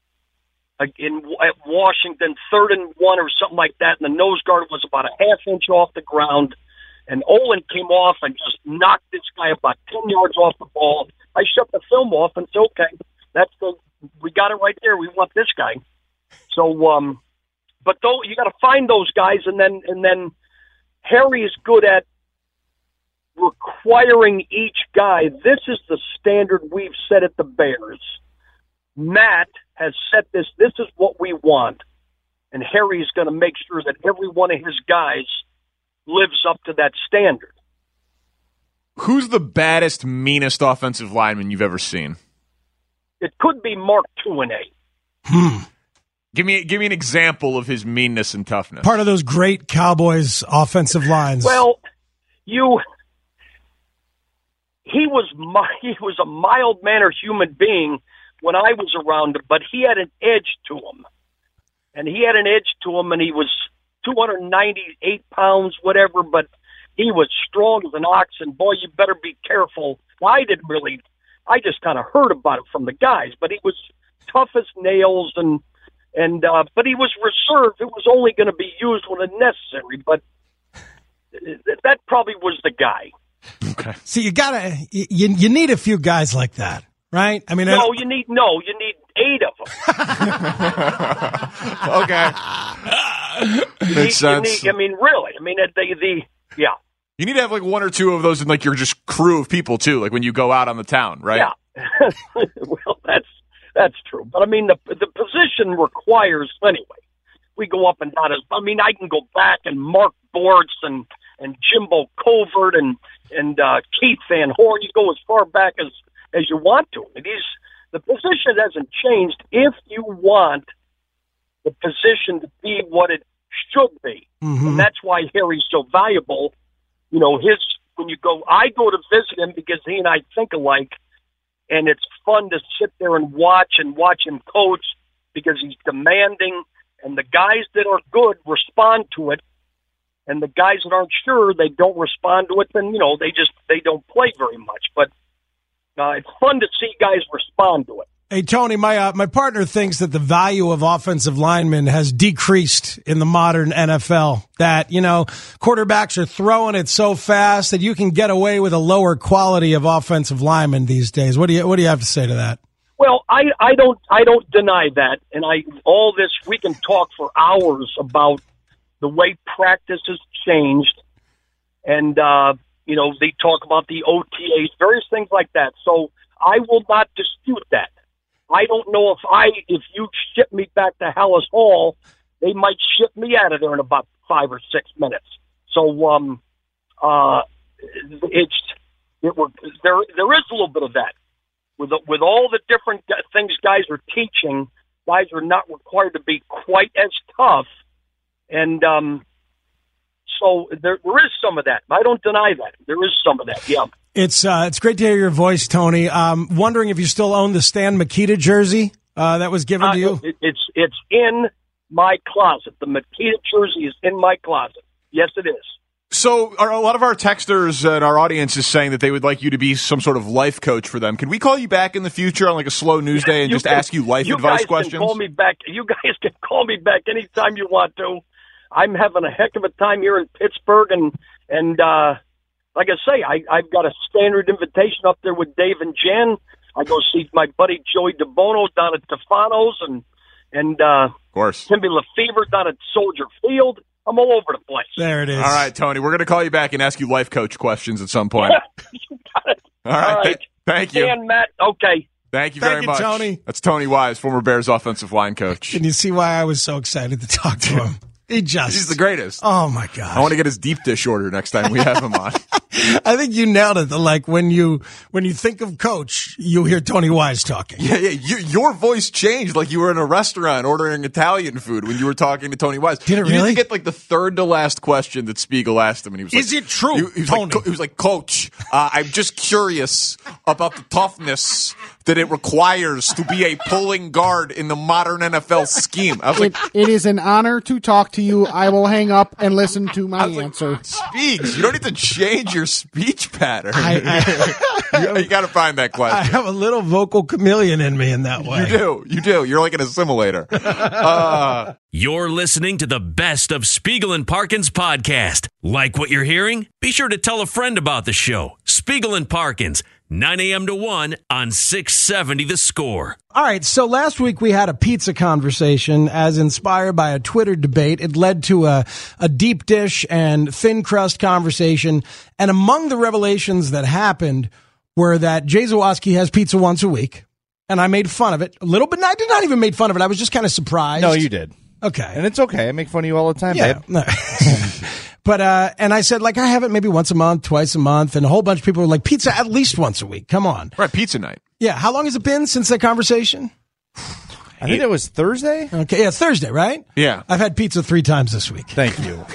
in at Washington, third and one or something like that, and the nose guard was about a half inch off the ground, and Olin came off and just knocked this guy about ten yards off the ball. I shut the film off and said, okay, that's the, we got it right there. We want this guy. So, um, But though you got to find those guys, and then and then Harry is good at requiring each guy. This is the standard we've set at the Bears. Matt has set this. This is what we want, and Harry is going to make sure that every one of his guys lives up to that standard. Who's the baddest, meanest offensive lineman you've ever seen? It could be Mark Tuinei. Hmm. Give me, give me an example of his meanness and toughness. Part of those great Cowboys offensive lines. Well, you, he was he was a mild-mannered human being when I was around him, but he had an edge to him, and he had an edge to him, and he was two hundred ninety-eight pounds, whatever, but he was strong as an ox, and boy, you better be careful. I didn't really, I just kind of heard about it from the guys, but he was tough as nails, and And uh, but he was reserved. It was only going to be used when it's necessary. But that probably was the guy. Okay. So you gotta you you need a few guys like that, right? I mean, no, I, you need no, you need eight of them. Okay, you makes need, sense. You need, I mean, really. I mean, the the yeah. You need to have like one or two of those in like your just crew of people too, like when you go out on the town, right? Yeah. Well, that's. That's true. But, I mean, the the position requires, anyway, we go up and down. As, I mean, I can go back and Mark Bortz and, and Jimbo Covert and, and uh, Keith Van Horn. You go as far back as, as you want to. It is, the position hasn't changed if you want the position to be what it should be. Mm-hmm. And that's why Harry's so valuable. You know, his when you go, I go to visit him because he and I think alike. And it's fun to sit there and watch and watch him coach because he's demanding, and the guys that are good respond to it, and the guys that aren't sure, they don't respond to it, then, you know, they just, they don't play very much. But uh, it's fun to see guys respond to it. Hey, Tony, my uh, my partner thinks that the value of offensive linemen has decreased in the modern N F L. That, you know, quarterbacks are throwing it so fast that you can get away with a lower quality of offensive linemen these days. What do you what do you have to say to that? Well, I, I don't I don't deny that, and I all this we can talk for hours about the way practice has changed, and uh, you know, they talk about the O T As, various things like that. So I will not dispute that. I don't know if I, if you ship me back to Hallis Hall, they might ship me out of there in about five or six minutes. So, um, uh, it's, it were, there, there is a little bit of that with, with all the different things guys are teaching. Guys are not required to be quite as tough. And, um, so there, there is some of that. I don't deny that. There is some of that. Yeah. It's uh, it's great to hear your voice, Tony. Um, wondering if you still own the Stan Mikita jersey uh, that was given uh, to you? It, it's it's in my closet. The Mikita jersey is in my closet. Yes, it is. So are a lot of our texters and our audience is saying that they would like you to be some sort of life coach for them. Can we call you back in the future on like a slow news day and just can, ask you life you advice guys questions? Can call me back. You guys can call me back anytime you want to. I'm having a heck of a time here in Pittsburgh, and and uh, like I say, I, I've got a standard invitation up there with Dave and Jen. I go see my buddy Joey DeBono down at Stefano's, and and uh, of course Timmy LeFever down at Soldier Field. I'm all over the place. There it is. All right, Tony, we're going to call you back and ask you life coach questions at some point. You got it. All right, all right. Th- thank you. And Matt, okay. Thank you Thank very you, much. Tony. That's Tony Wise, former Bears offensive line coach. Can you see why I was so excited to talk to him? He just He's the greatest. Oh my God. I want to get his deep dish order next time we have him on. I think you nailed it. Like when you when you think of Coach, you hear Tony Wise talking. Yeah, yeah. You, your voice changed like you were in a restaurant ordering Italian food when you were talking to Tony Wise. Did it you really? You get like the third to last question that Spiegel asked him, and he was like, "Is it true, He, he was Tony?" Like, he was like, "Coach, uh, I'm just curious about the toughness that it requires to be a pulling guard in the modern N F L scheme." I was It, like, it is an honor to talk to you. I will hang up and listen to my answer. Like, Spiegs, you don't need to change your speech pattern. I, I, you you got to find that question. I have a little vocal chameleon in me in that way. You do. You do. You're like an assimilator. Uh, You're listening to the best of Spiegel and Parkins podcast. Like what you're hearing? Be sure to tell a friend about the show. Spiegel and Parkins, nine a.m. to one on six seventy The Score. All right, so last week we had a pizza conversation as inspired by a Twitter debate. It led to a, a deep dish and thin crust conversation. And among the revelations that happened were that Jay Zawoski has pizza once a week. And I made fun of it a little bit. I did not even make fun of it. I was just kind of surprised. No, you did. Okay. And it's okay. I make fun of you all the time, Yeah. babe. No. But, uh, and I said, like, I have it maybe once a month, twice a month. And a whole bunch of people were like, pizza at least once a week. Come on. right, pizza night. Yeah. How long has it been since that conversation? I think it was Thursday. Okay. Yeah. Thursday, right? Yeah. I've had pizza three times this week. Thank you.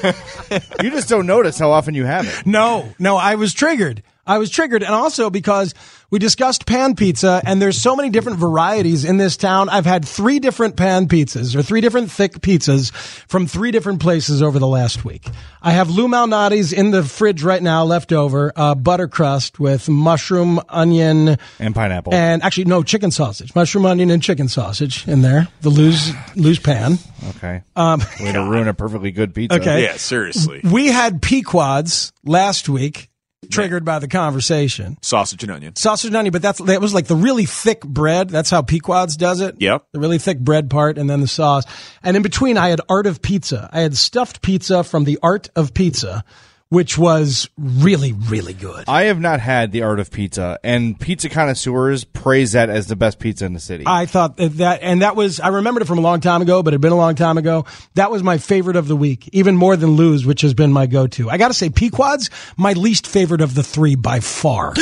You just don't notice how often you have it. No, no, I was triggered. I was triggered. And also because we discussed pan pizza and there's so many different varieties in this town. I've had three different pan pizzas or three different thick pizzas from three different places over the last week. I have Lou Malnati's in the fridge right now left over, uh, butter crust with mushroom, onion. And pineapple. And actually, no, chicken sausage. Mushroom, onion, and chicken sausage in there. The Lou's, Lou's pan. Okay. Um, Way to ruin a perfectly good pizza. Okay. Yeah, seriously. We had Pequods last week. Triggered by the conversation. Sausage and onion. Sausage and onion, but that's that was like the really thick bread. That's how Pequods does it. Yep. The really thick bread part and then the sauce. And in between, I had Art of Pizza. I had stuffed pizza from the Art of Pizza, which was really, really good. I have not had the Art of Pizza, and pizza connoisseurs praise that as the best pizza in the city. I thought that, that and that was, I remembered it from a long time ago, but it had been a long time ago. That was my favorite of the week, even more than Lou's, which has been my go-to. I got to say, Pequods, my least favorite of the three by far.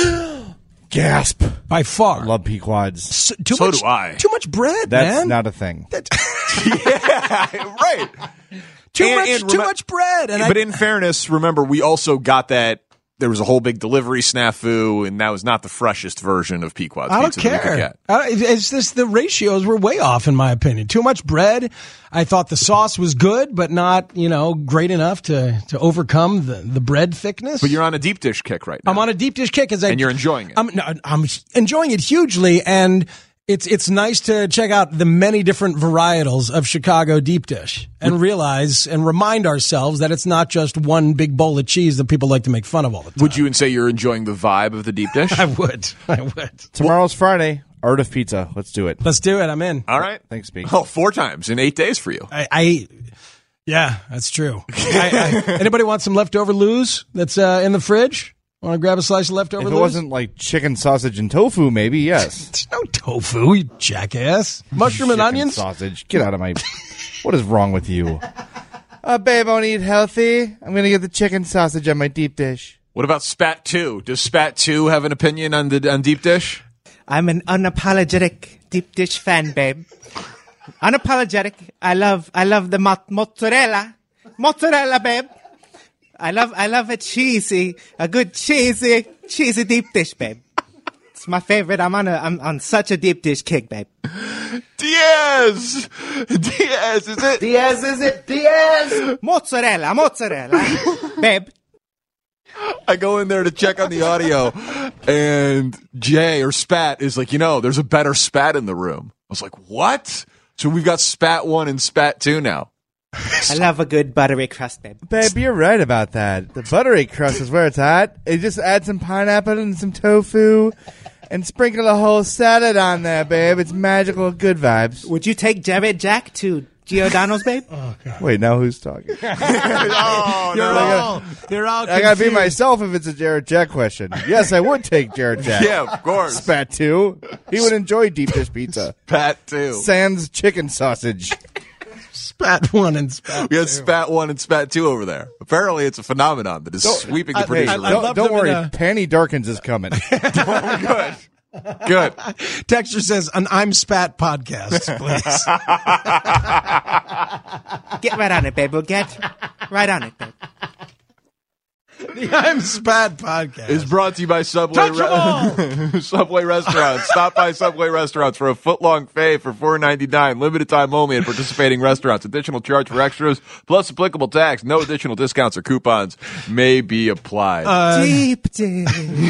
Gasp. By far. Love Pequods. So, too So much, do I. Too much bread, That's man. not a thing. Yeah, right. Too And- much, and too remem- much bread. And but I, in fairness, remember, we also got that there was a whole big delivery snafu, and that was not the freshest version of Pequod's I don't pizza that we could care. get. Uh, it's just the ratios were way off, in my opinion. Too much bread. I thought the sauce was good, but not, you know, great enough to, to overcome the, the bread thickness. But you're on a deep dish kick right now. I'm on a deep dish kick. As I, and you're enjoying it. I'm, no, I'm enjoying it hugely, and it's it's nice to check out the many different varietals of Chicago deep dish and realize and remind ourselves that it's not just one big bowl of cheese that people like to make fun of all the time. Would you say you're enjoying the vibe of the deep dish? I would. I would. Tomorrow's Friday. Art of Pizza. Let's do it. Let's do it. I'm in. All right. Thanks, Speak. Oh, four times in eight days for you. I, I yeah, that's true. I, I, anybody want some leftover loos that's uh, in the fridge? Want to grab a slice of leftover If it loos? wasn't like chicken sausage and tofu, maybe, yes. It's no tofu, you jackass. Mushroom and Chicken onions? sausage. Get out of my... What is wrong with you? Uh, babe, I want to eat healthy. I'm going to get the chicken sausage on my deep dish. What about Spat two? Does Spat two have an opinion on the on deep dish? I'm an unapologetic deep dish fan, babe. Unapologetic. I love I love the mo- mozzarella. Mozzarella, babe. I love I love a cheesy, a good cheesy, cheesy deep dish, babe. It's my favorite. I'm on a I'm on such a deep dish kick, babe. Diaz! Diaz, is it? Diaz, is it? Diaz! Mozzarella, mozzarella. Babe. I go in there to check on the audio, and Jay or Spat is like, you know, there's a better Spat in the room. I was like, what? So we've got Spat one and Spat two now. I love a good buttery crust, babe. Babe, you're right about that. The buttery crust is where it's at. You just add some pineapple and some tofu and sprinkle a whole salad on there, babe. It's magical, good vibes. Would you take Jared Jack to Giordano's, babe? Oh, God. Wait, now who's talking? oh, You're no. all, you're all I gotta be confused. myself if it's a Jared Jack question. Yes, I would take Jared Jack. Yeah, of course. Spat two. He would enjoy deep dish pizza. Spat two. Sans chicken sausage. Spat one and Spat We had two. Spat one and Spat two over there. Apparently, it's a phenomenon that is sweeping the I- producer. I- I Don't, love don't them in worry, a- Panny Darkins is coming. Good. Good. Texture says, an I'm Spat podcast, please. Get right on it, babe. We'll get right on it, babe. The I'm Spat podcast. Is brought to you by Subway Re- Subway Restaurants. Stop by Subway Restaurants for a foot-long fave for four ninety-nine. Limited time only at participating restaurants. Additional charge for extras, plus applicable tax. No additional discounts or coupons may be applied. Uh, Deep dish.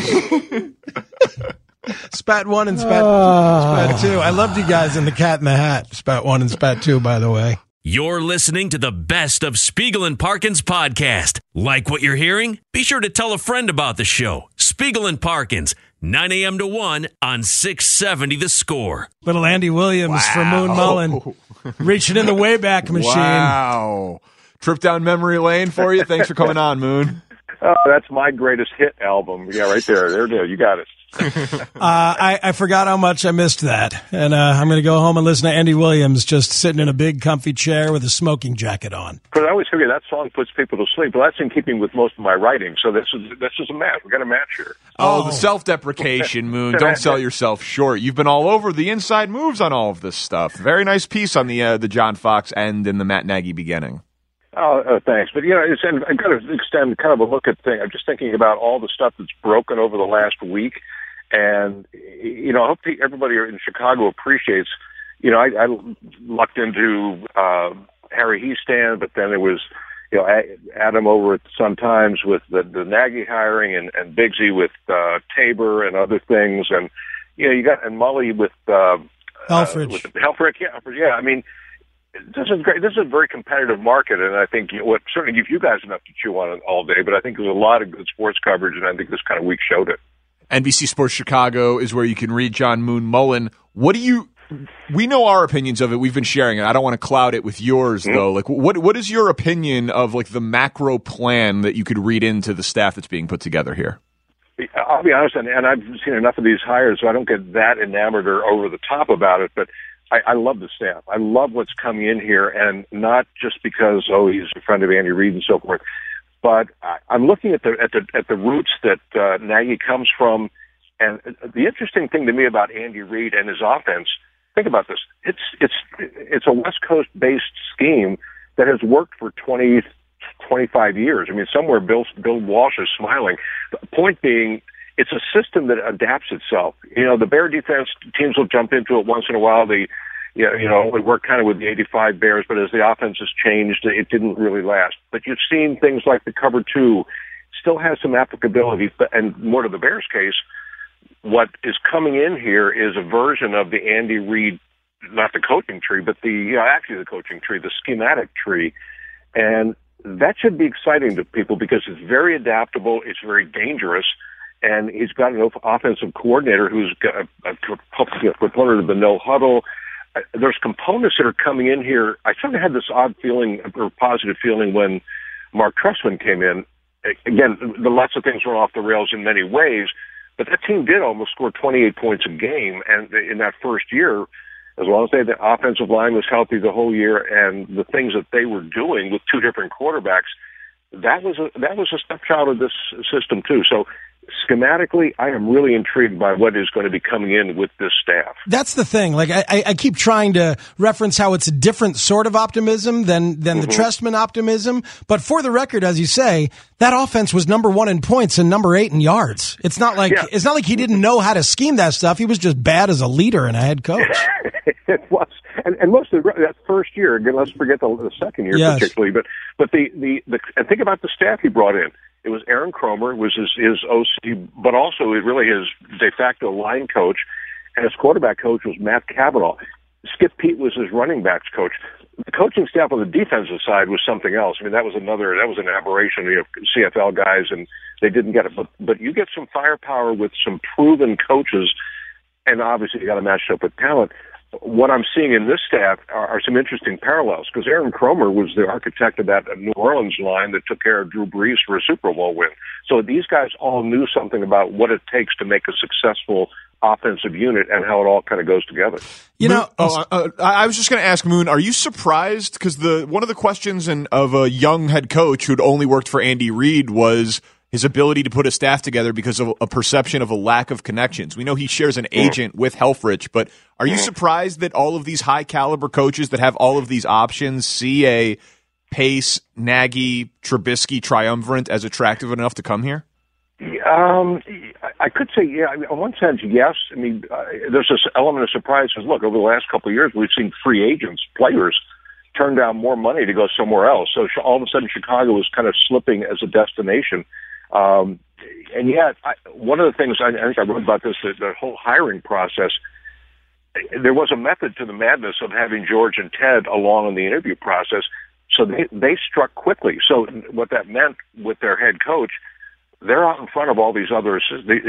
Spat one and Spat, Spat two. I loved you guys in the Cat in the Hat. Spat one and Spat two, by the way. You're listening to the best of Spiegel and Parkins podcast. Like what you're hearing? Be sure to tell a friend about the show. Spiegel and Parkins, nine a.m. to one on six seventy The Score. Little Andy Williams Wow. from Moon Mullen. Reaching in the Wayback Machine. Wow. Trip down memory lane for you. Thanks for coming on, Moon. Oh, that's my greatest hit album. Yeah, right there. There it is. You got it. uh, I, I forgot how much I missed that. And uh, I'm going to go home and listen to Andy Williams just sitting in a big comfy chair with a smoking jacket on. Because I always figure that song puts people to sleep. Well, that's in keeping with most of my writing. So this is this is a match. We got a match here. Oh, the self-deprecation, Moon. Don't sell yourself short. You've been all over the inside moves on all of this stuff. Very nice piece on the uh, the John Fox end and the Matt Nagy beginning. Oh, uh, thanks. But, you know, it's, and I've got to extend kind of a look at things. I'm just thinking about all the stuff that's broken over the last week. And, you know, I hope everybody in Chicago appreciates, you know, I, I lucked into uh, Harry Heastand, but then there was, you know, Adam over at Sun-Times with the, the Nagy hiring and, and Bigsy with uh, Tabor and other things. And, you know, you got, and Mully with, uh, Helfrich. Uh, with Helfrich, yeah, yeah, I mean, this is great. This is a very competitive market, and I think you know, what certainly gives you guys enough to chew on it all day. But I think there's a lot of good sports coverage, and I think this kind of week showed it. N B C Sports Chicago is where you can read John Moon Mullen. What do you? We know our opinions of it. We've been sharing it. I don't want to cloud it with yours, mm-hmm. though. Like, what what is your opinion of like the macro plan that you could read into the staff that's being put together here? I'll be honest, and, and I've seen enough of these hires, so I don't get that enamored or over the top about it. But I, I love the staff. I love what's coming in here, and not just because oh he's a friend of Andy Reid and so forth. But I, I'm looking at the at the at the roots that uh, Nagy comes from, and the interesting thing to me about Andy Reid and his offense. Think about this. It's it's it's a West Coast based scheme that has worked for twenty, twenty-five years. I mean, somewhere Bill, Bill Walsh is smiling. The point being, it's a system that adapts itself. You know, the Bear defense, teams will jump into it once in a while. They, you know, you know, it worked kind of with the eighty-five Bears, but as the offense has changed, it didn't really last. But you've seen things like the cover two still has some applicability. And more to the Bears' case, what is coming in here is a version of the Andy Reid, not the coaching tree, but the, you know, actually the coaching tree, the schematic tree. And that should be exciting to people because it's very adaptable. It's very dangerous. And he's got an offensive coordinator who's got a, a proponent of the no huddle. There's components that are coming in here. I sort of had this odd feeling or positive feeling when Mark Trestman came in. Again, the lots of things went off the rails in many ways, but that team did almost score twenty-eight points a game. And in that first year, as long as they, the offensive line was healthy the whole year and the things that they were doing with two different quarterbacks, that was a, that was a stepchild of this system too. So schematically, I am really intrigued by what is going to be coming in with this staff. That's the thing. Like I, I keep trying to reference how it's a different sort of optimism than than mm-hmm. the Trestman optimism. But for the record, as you say, that offense was number one in points and number eight in yards. It's not like yeah. it's not like he didn't know how to scheme that stuff. He was just bad as a leader and a head coach. It was, and, and most of the, that first year. Again, let's forget the, the second year yes. particularly. But but the, the the and think about the staff he brought in. It was Aaron Cromer, was his, his O C, but also really his de facto line coach, and his quarterback coach was Matt Cavanaugh. Skip Peete was his running backs coach. The coaching staff on the defensive side was something else. I mean, that was another, that was an aberration. You know, C F L guys, and they didn't get it. But but you get some firepower with some proven coaches, and obviously you got to match it up with talent. What I'm seeing in this staff are, are some interesting parallels because Aaron Cromer was the architect of that New Orleans line that took care of Drew Brees for a Super Bowl win. So these guys all knew something about what it takes to make a successful offensive unit and how it all kind of goes together. You know, oh, uh, I was just going to ask Moon, are you surprised? Because the one of the questions in, of a young head coach who'd only worked for Andy Reid was his ability to put a staff together because of a perception of a lack of connections. We know he shares an agent with Helfrich, but are you surprised that all of these high-caliber coaches that have all of these options see a Pace, Nagy, Trubisky triumvirate as attractive enough to come here? Um, I could say, yeah. I mean, on one sense, yes. I mean, uh, there's this element of surprise. Because, look, over the last couple of years, we've seen free agents, players, turn down more money to go somewhere else. So all of a sudden, Chicago was kind of slipping as a destination. Um, and yet, I, one of the things, I, I think I wrote about this, the, the whole hiring process, there was a method to the madness of having George and Ted along in the interview process. So they, they struck quickly. So what that meant with their head coach, they're out in front of all these others.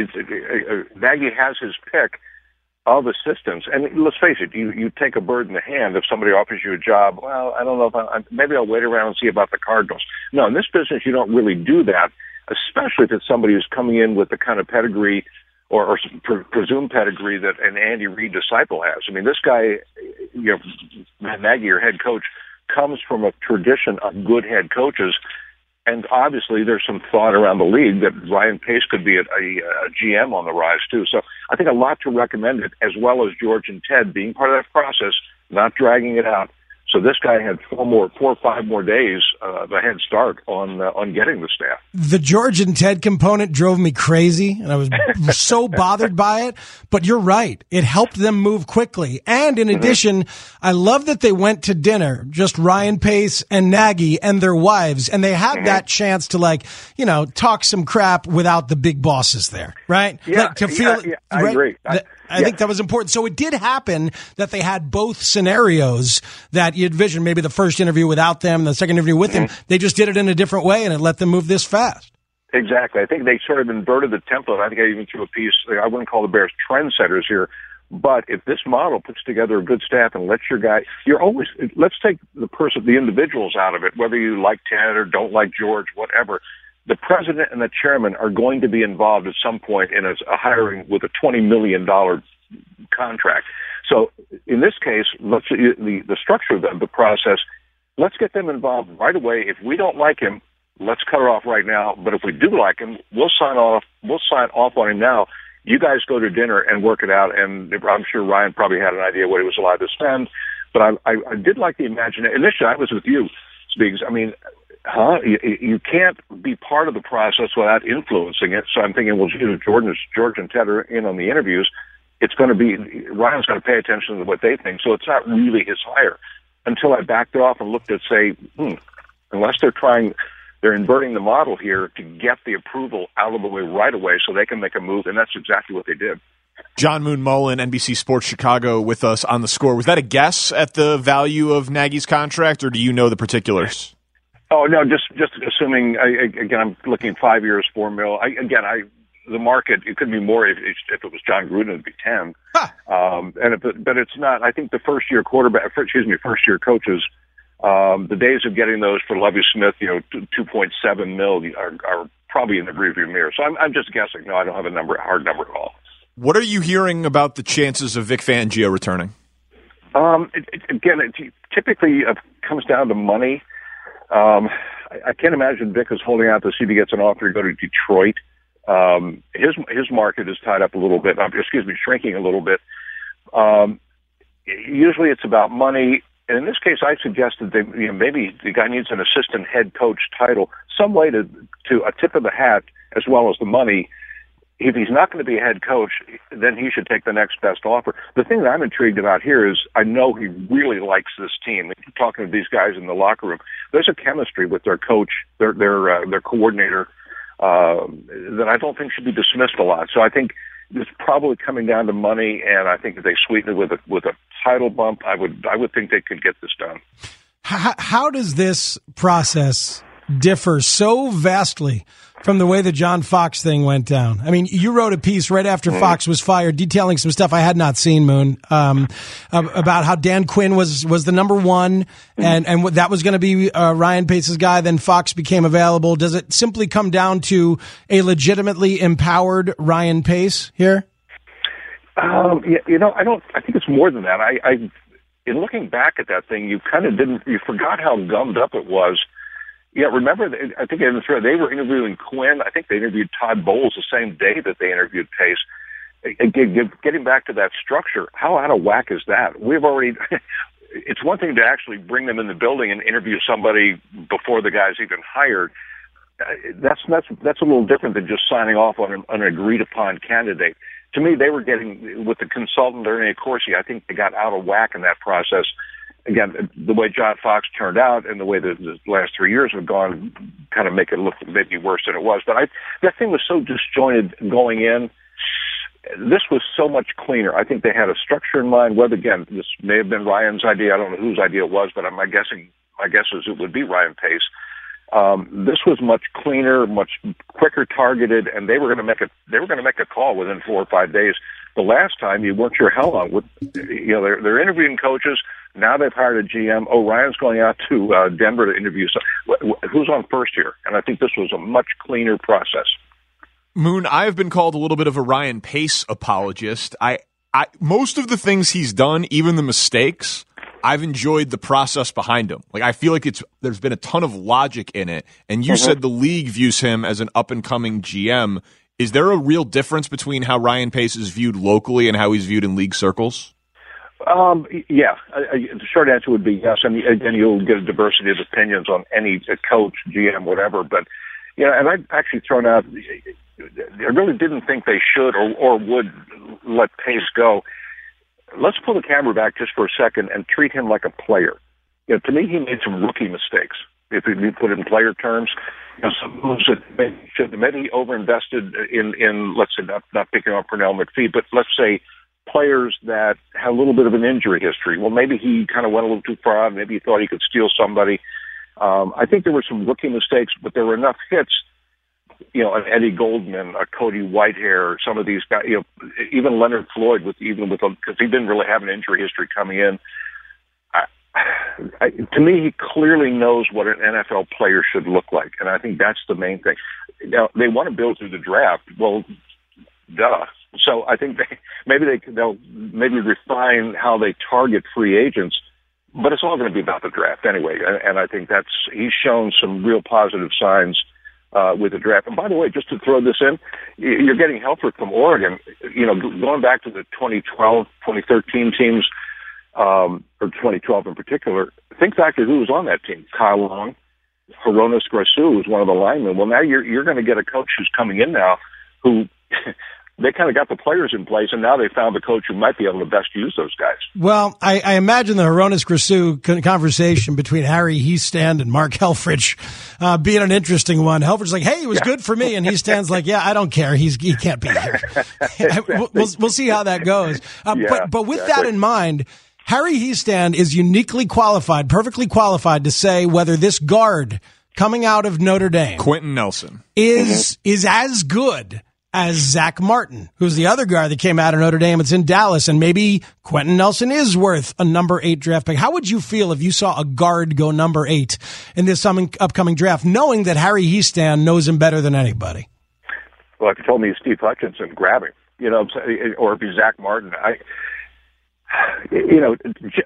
Nagy has his pick of assistants. And let's face it, you, you take a bird in the hand if somebody offers you a job. Well, I don't know if I, maybe I'll wait around and see about the Cardinals. No, in this business, you don't really do that, especially if it's somebody who's coming in with the kind of pedigree or, or pre- presumed pedigree that an Andy Reid disciple has. I mean, this guy, you know, Matt Nagy, your head coach, comes from a tradition of good head coaches. And obviously there's some thought around the league that Ryan Pace could be a, a, a G M on the rise too. So I think a lot to recommend it, as well as George and Ted being part of that process, not dragging it out. So this guy had four more, four or five more days uh, of a head start on uh, on getting the staff. The George and Ted component drove me crazy, and I was so bothered by it. But you're right; it helped them move quickly. And in addition, mm-hmm. I love that they went to dinner, just Ryan Pace and Nagy and their wives, and they had mm-hmm. that chance to, like, you know, talk some crap without the big bosses there, right? Yeah, like, to feel, yeah, yeah, I right? agree. I, I yeah. think that was important. So it did happen that they had both scenarios that you envisioned, maybe the first interview without them, the second interview with mm-hmm. them. They just did it in a different way, and it let them move this fast. Exactly. I think they sort of inverted the template. I think I even threw a piece, I wouldn't call the Bears trendsetters here, but if this model puts together a good staff and lets your guy, you're always, let's take the person, the individuals out of it, whether you like Ted or don't like George, whatever. The president and the chairman are going to be involved at some point in a, a hiring with a twenty million dollars contract. So in this case, let's the, the structure of the, the process, let's get them involved right away. If we don't like him, let's cut it off right now. But if we do like him, we'll sign off. We'll sign off on him now. You guys go to dinner and work it out. And I'm sure Ryan probably had an idea what he was allowed to spend. But I, I, I did like the imagination. Initially, I was with you, Speaks. I mean, huh? You, you can't be part of the process without influencing it. So I'm thinking, well, you know, Jordan, George and Ted are in on the interviews. It's going to be, Ryan's going to pay attention to what they think. So it's not really his hire. Until I backed it off and looked at, say, hmm, unless they're trying, they're inverting the model here to get the approval out of the way right away so they can make a move. And that's exactly what they did. John Moon Mullen, N B C Sports Chicago, with us on The Score. Was that a guess at the value of Nagy's contract, or do you know the particulars? Oh, no, just just assuming, I, again, I'm looking five years, four mil. I, again, I the market, it could be more if, if it was John Gruden, it'd be ten. Huh. Um, and if it, but it's not. I think the first-year quarterback, excuse me, first-year coaches, um, the days of getting those for Lovie Smith, you know, two point seven mil are, are probably in the rearview mirror. So I'm, I'm just guessing. No, I don't have a number, a hard number at all. What are you hearing about the chances of Vic Fangio returning? Um, it, it, again, it typically it comes down to money. Um, I, I can't imagine Vic is holding out to see if he gets an offer to go to Detroit. Um, his his market is tied up a little bit. Um, excuse me, shrinking a little bit. Um, usually, it's about money. And in this case, I suggested that you know, maybe the guy needs an assistant head coach title, some way to to a tip of the hat as well as the money. If he's not going to be a head coach, then he should take the next best offer. The thing that I'm intrigued about here is I know he really likes this team. Talking to these guys in the locker room, there's a chemistry with their coach, their their uh, their coordinator, uh, that I don't think should be dismissed a lot. So I think it's probably coming down to money, and I think if they sweeten it with a with a title bump, I would I would think they could get this done. How, how does this process differ so vastly from the way the John Fox thing went down? I mean, you wrote a piece right after Fox was fired detailing some stuff I had not seen, Moon, um, about how Dan Quinn was, was the number one and, and that was going to be uh, Ryan Pace's guy. Then Fox became available. Does it simply come down to a legitimately empowered Ryan Pace here? Um, you, you know, I don't, I think it's more than that. I, I, in looking back at that thing, you kind of didn't, you forgot how gummed up it was. Yeah, remember, I think in the thread, they were interviewing Quinn. I think they interviewed Todd Bowles the same day that they interviewed Pace. Again, getting back to that structure, how out of whack is that? We've already, it's one thing to actually bring them in the building and interview somebody before the guy's even hired. That's, that's, that's a little different than just signing off on an, an agreed upon candidate. To me, they were getting, with the consultant Ernie Accorsi, I think they got out of whack in that process. Again, the way John Fox turned out and the way the, the last three years have gone kind of make it look maybe worse than it was. But I, that thing was so disjointed going in. This was so much cleaner. I think they had a structure in mind. Whether, again, this may have been Ryan's idea. I don't know whose idea it was, but I'm guessing, my guess is it would be Ryan Pace. Um, this was much cleaner, much quicker targeted, and they were going to make a, they were going to make a call within four or five days. The last time you weren't sure how long. With, you know, they're, they're interviewing coaches. Now they've hired a G M. Oh, Ryan's going out to uh, Denver to interview. So, who's on first here? And I think this was a much cleaner process. Moon, I've been called a little bit of a Ryan Pace apologist. I, I most of the things he's done, even the mistakes, I've enjoyed the process behind him. Like I feel like it's there's been a ton of logic in it. And you mm-hmm. said the league views him as an up and coming G M. Is there a real difference between how Ryan Pace is viewed locally and how he's viewed in league circles? Um, yeah, I, I, the short answer would be yes. And again, you'll get a diversity of opinions on any coach, G M, whatever. But, you know, and I've actually thrown out, I really didn't think they should or, or would let Pace go. Let's pull the camera back just for a second and treat him like a player. You know, to me, he made some rookie mistakes. If you put it in player terms, you know, some should maybe, should maybe overinvested in, in, let's say, not, not picking on Pernell McPhee, but let's say players that have a little bit of an injury history. Well, maybe he kind of went a little too far out. Maybe he thought he could steal somebody. Um, I think there were some rookie mistakes, but there were enough hits. You know, an Eddie Goldman, a Cody Whitehair, some of these guys. You know, even Leonard Floyd, with even with because he didn't really have an injury history coming in. I, I, to me, he clearly knows what an N F L player should look like, and I think that's the main thing. Now, they want to build through the draft. Well, duh. So I think they, maybe they they'll maybe refine how they target free agents, but it's all going to be about the draft anyway. And, and I think that's he's shown some real positive signs uh, with the draft. And by the way, just to throw this in, you're getting Helfrich from Oregon. You know, going back to the twenty twelve, twenty thirteen teams, um, or twenty twelve in particular. Think back to who was on that team: Kyle Long, Hronis Grasu was one of the linemen. Well, now you're you're going to get a coach who's coming in now who they kind of got the players in place, and now they found the coach who might be able to best use those guys. Well, I, I imagine the Hronis Grasu conversation between Harry Hiestand and Mark Helfrich uh, being an interesting one. Helfrich's like, hey, he was yeah. good for me. And Hiestand's like, yeah, I don't care. He's He can't be here. exactly. we'll, we'll see how that goes. Uh, yeah, but, but with exactly. that in mind, Harry Hiestand is uniquely qualified, perfectly qualified to say whether this guard coming out of Notre Dame, Quentin Nelson, is mm-hmm. is as good as Zach Martin, who's the other guard that came out of Notre Dame. It's in Dallas, and maybe Quentin Nelson is worth a number eight draft pick. How would you feel if you saw a guard go number eight in this upcoming draft, knowing that Harry Hiestand knows him better than anybody? Well, if you told me Steve Hutchinson, grab him, you know, or if he's Zach Martin, I, you know,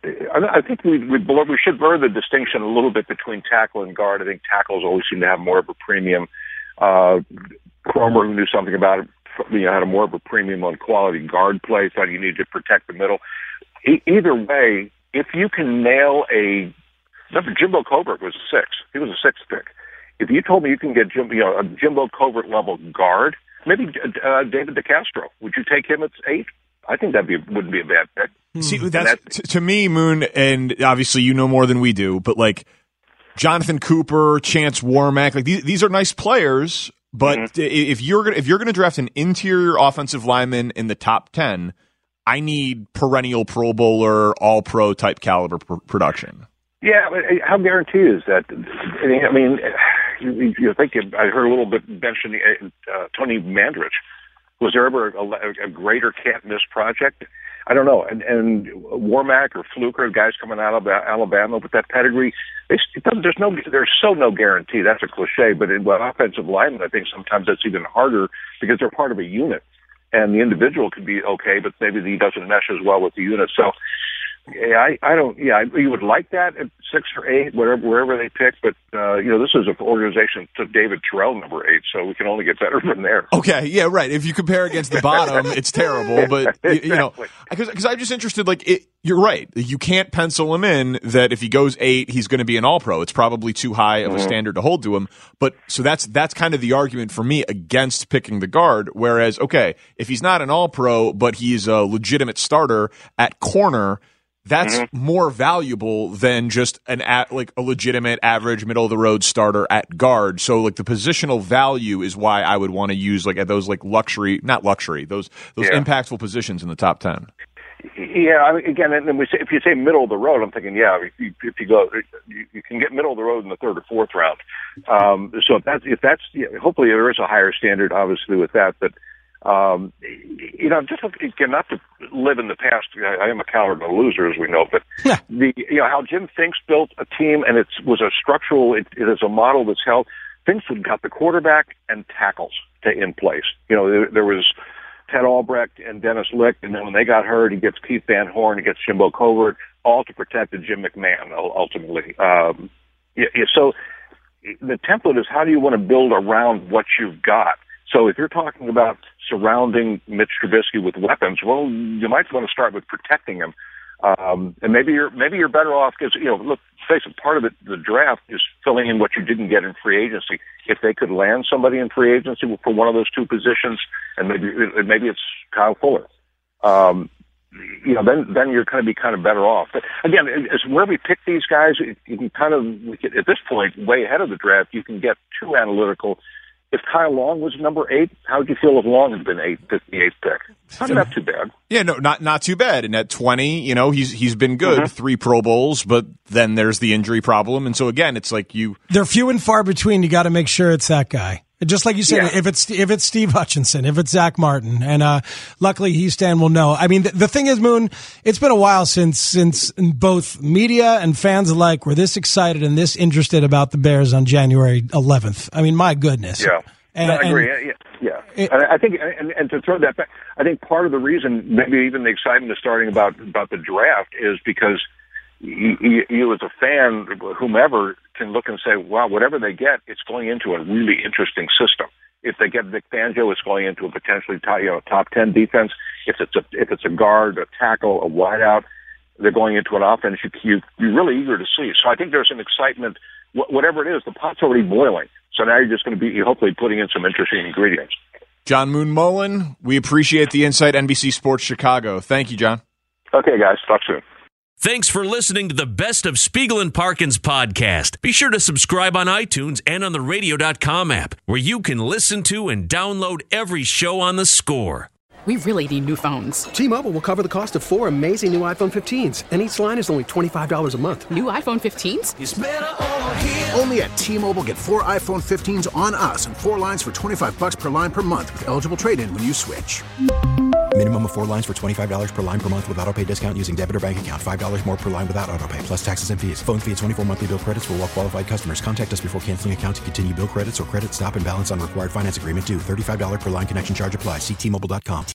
I think we we, we should blur the distinction a little bit between tackle and guard. I think tackles always seem to have more of a premium. Uh, Cromer, who knew something about it, you know, had a more of a premium on quality guard play, thought you needed to protect the middle. E- either way, if you can nail a, remember Jimbo Covert was a six. He was a sixth pick. If you told me you can get Jim, you know, a Jimbo Covert level guard, maybe uh, David DeCastro, would you take him at eight? I think that be wouldn't be a bad pick. See, that's, that's to me, Moon, and obviously you know more than we do, but like Jonathan Cooper, Chance Warmack, like these, these are nice players. But mm-hmm. if you're gonna if you're gonna draft an interior offensive lineman in the top ten, I need perennial Pro Bowler, All Pro type caliber pr- production. Yeah, but how guaranteed is that? I mean, you, you think I heard a little bit mention uh, Tony Mandrich. Was there ever a, a greater can't miss project? I don't know. And, and Warmack or Fluker, guys coming out of Alabama with that pedigree, they, it doesn't, there's no, there's so no guarantee. That's a cliche, but in well, offensive linemen, I think sometimes that's even harder because they're part of a unit, and the individual could be okay, but maybe he doesn't mesh as well with the unit. So, yeah, I, I don't. Yeah, you would like that at six or eight, whatever, wherever they pick. But uh, you know, this is an organization that took David Terrell number eight, so we can only get better from there. Okay, yeah, right. If you compare against the bottom, it's terrible. But you, you know, because because I'm just interested. Like, it, you're right. You can't pencil him in that if he goes eight, he's going to be an All-Pro. It's probably too high of a mm-hmm. standard to hold to him. But so that's that's kind of the argument for me against picking the guard. Whereas, okay, if he's not an All-Pro, but he's a legitimate starter at corner, that's mm-hmm. more valuable than just an at, like a legitimate average middle of the road starter at guard. So like the positional value is why I would want to use like at those like luxury, not luxury, those those yeah. impactful positions in the top ten. Yeah, I mean, again, and we say, if you say middle of the road, I'm thinking, yeah, if you, if you go, you, you can get middle of the road in the third or fourth round. Um, so if that's if that's yeah, hopefully there is a higher standard, obviously with that, but. Um, you know, just again, not to live in the past. I, I am a coward and a loser, as we know. But the you know how Jim Finks built a team, and it was a structural. It, it is a model that's held. Finks got the quarterback and tackles to in place. You know, there, there was Ted Albrecht and Dennis Licht, and then when they got hurt, he gets Keith Van Horn, he gets Jimbo Covert, all to protect the Jim McMahon ultimately. Um, yeah, yeah, so the template is how do you want to build around what you've got. So if you're talking about surrounding Mitch Trubisky with weapons, well, you might want to start with protecting him. Um, and maybe you're maybe you're better off because, you know, look, face it, part of it, the draft is filling in what you didn't get in free agency. If they could land somebody in free agency for one of those two positions, and maybe maybe it's Kyle Fuller, um, you know, then then you're going to be kind of better off. But again, as where we pick these guys, you can kind of at this point, way ahead of the draft, you can get too analytical. If Kyle Long was number eight, how would you feel if Long had been eight, fifty-eighth pick? Not, not too bad. Yeah, no, not not too bad. And at twenty, you know, he's he's been good, mm-hmm. three Pro Bowls, but then there's the injury problem, and so again, it's like you. They're few and far between. You got to make sure it's that guy. Just like you said, yeah. if it's if it's Steve Hutchinson, if it's Zach Martin, and uh, luckily Hiestand will know. I mean, the, the thing is, Moon, it's been a while since since both media and fans alike were this excited and this interested about the Bears on January eleventh. I mean, my goodness. Yeah, and, no, I agree. And, yeah, yeah. It, and I think, and, and to throw that back, I think part of the reason, maybe even the excitement is starting about about the draft, is because you, you, you as a fan, whomever, can look and say, wow, whatever they get, it's going into a really interesting system. If they get Vic Fangio, it's going into a potentially top, you know, top ten defense. If it's a if it's a guard, a tackle, a wideout, they're going into an offense you, you you're really eager to see. So I think there's an excitement wh- whatever it is, the pot's already boiling. So now you're just going to be hopefully putting in some interesting ingredients. John Moon Mullen, we appreciate the insight. N B C Sports Chicago. Thank you, John. Okay, guys. Talk soon. Thanks for listening to the Best of Spiegel and Parkins podcast. Be sure to subscribe on iTunes and on the radio dot com app, where you can listen to and download every show on The Score. We really need new phones. T-Mobile will cover the cost of four amazing new iPhone fifteens, and each line is only twenty-five dollars a month. New iPhone fifteens? It's better over here. Only at T-Mobile, get four iPhone fifteens on us and four lines for twenty-five dollars per line per month with eligible trade-in when you switch. Minimum of four lines for twenty-five dollars per line per month with autopay discount using debit or bank account. five dollars more per line without autopay, plus taxes and fees. Phone fee at twenty-four monthly bill credits for well-qualified customers. Contact us before canceling account to continue bill credits or credit stop and balance on required finance agreement due. thirty-five dollars per line connection charge applies. See T Mobile dot com.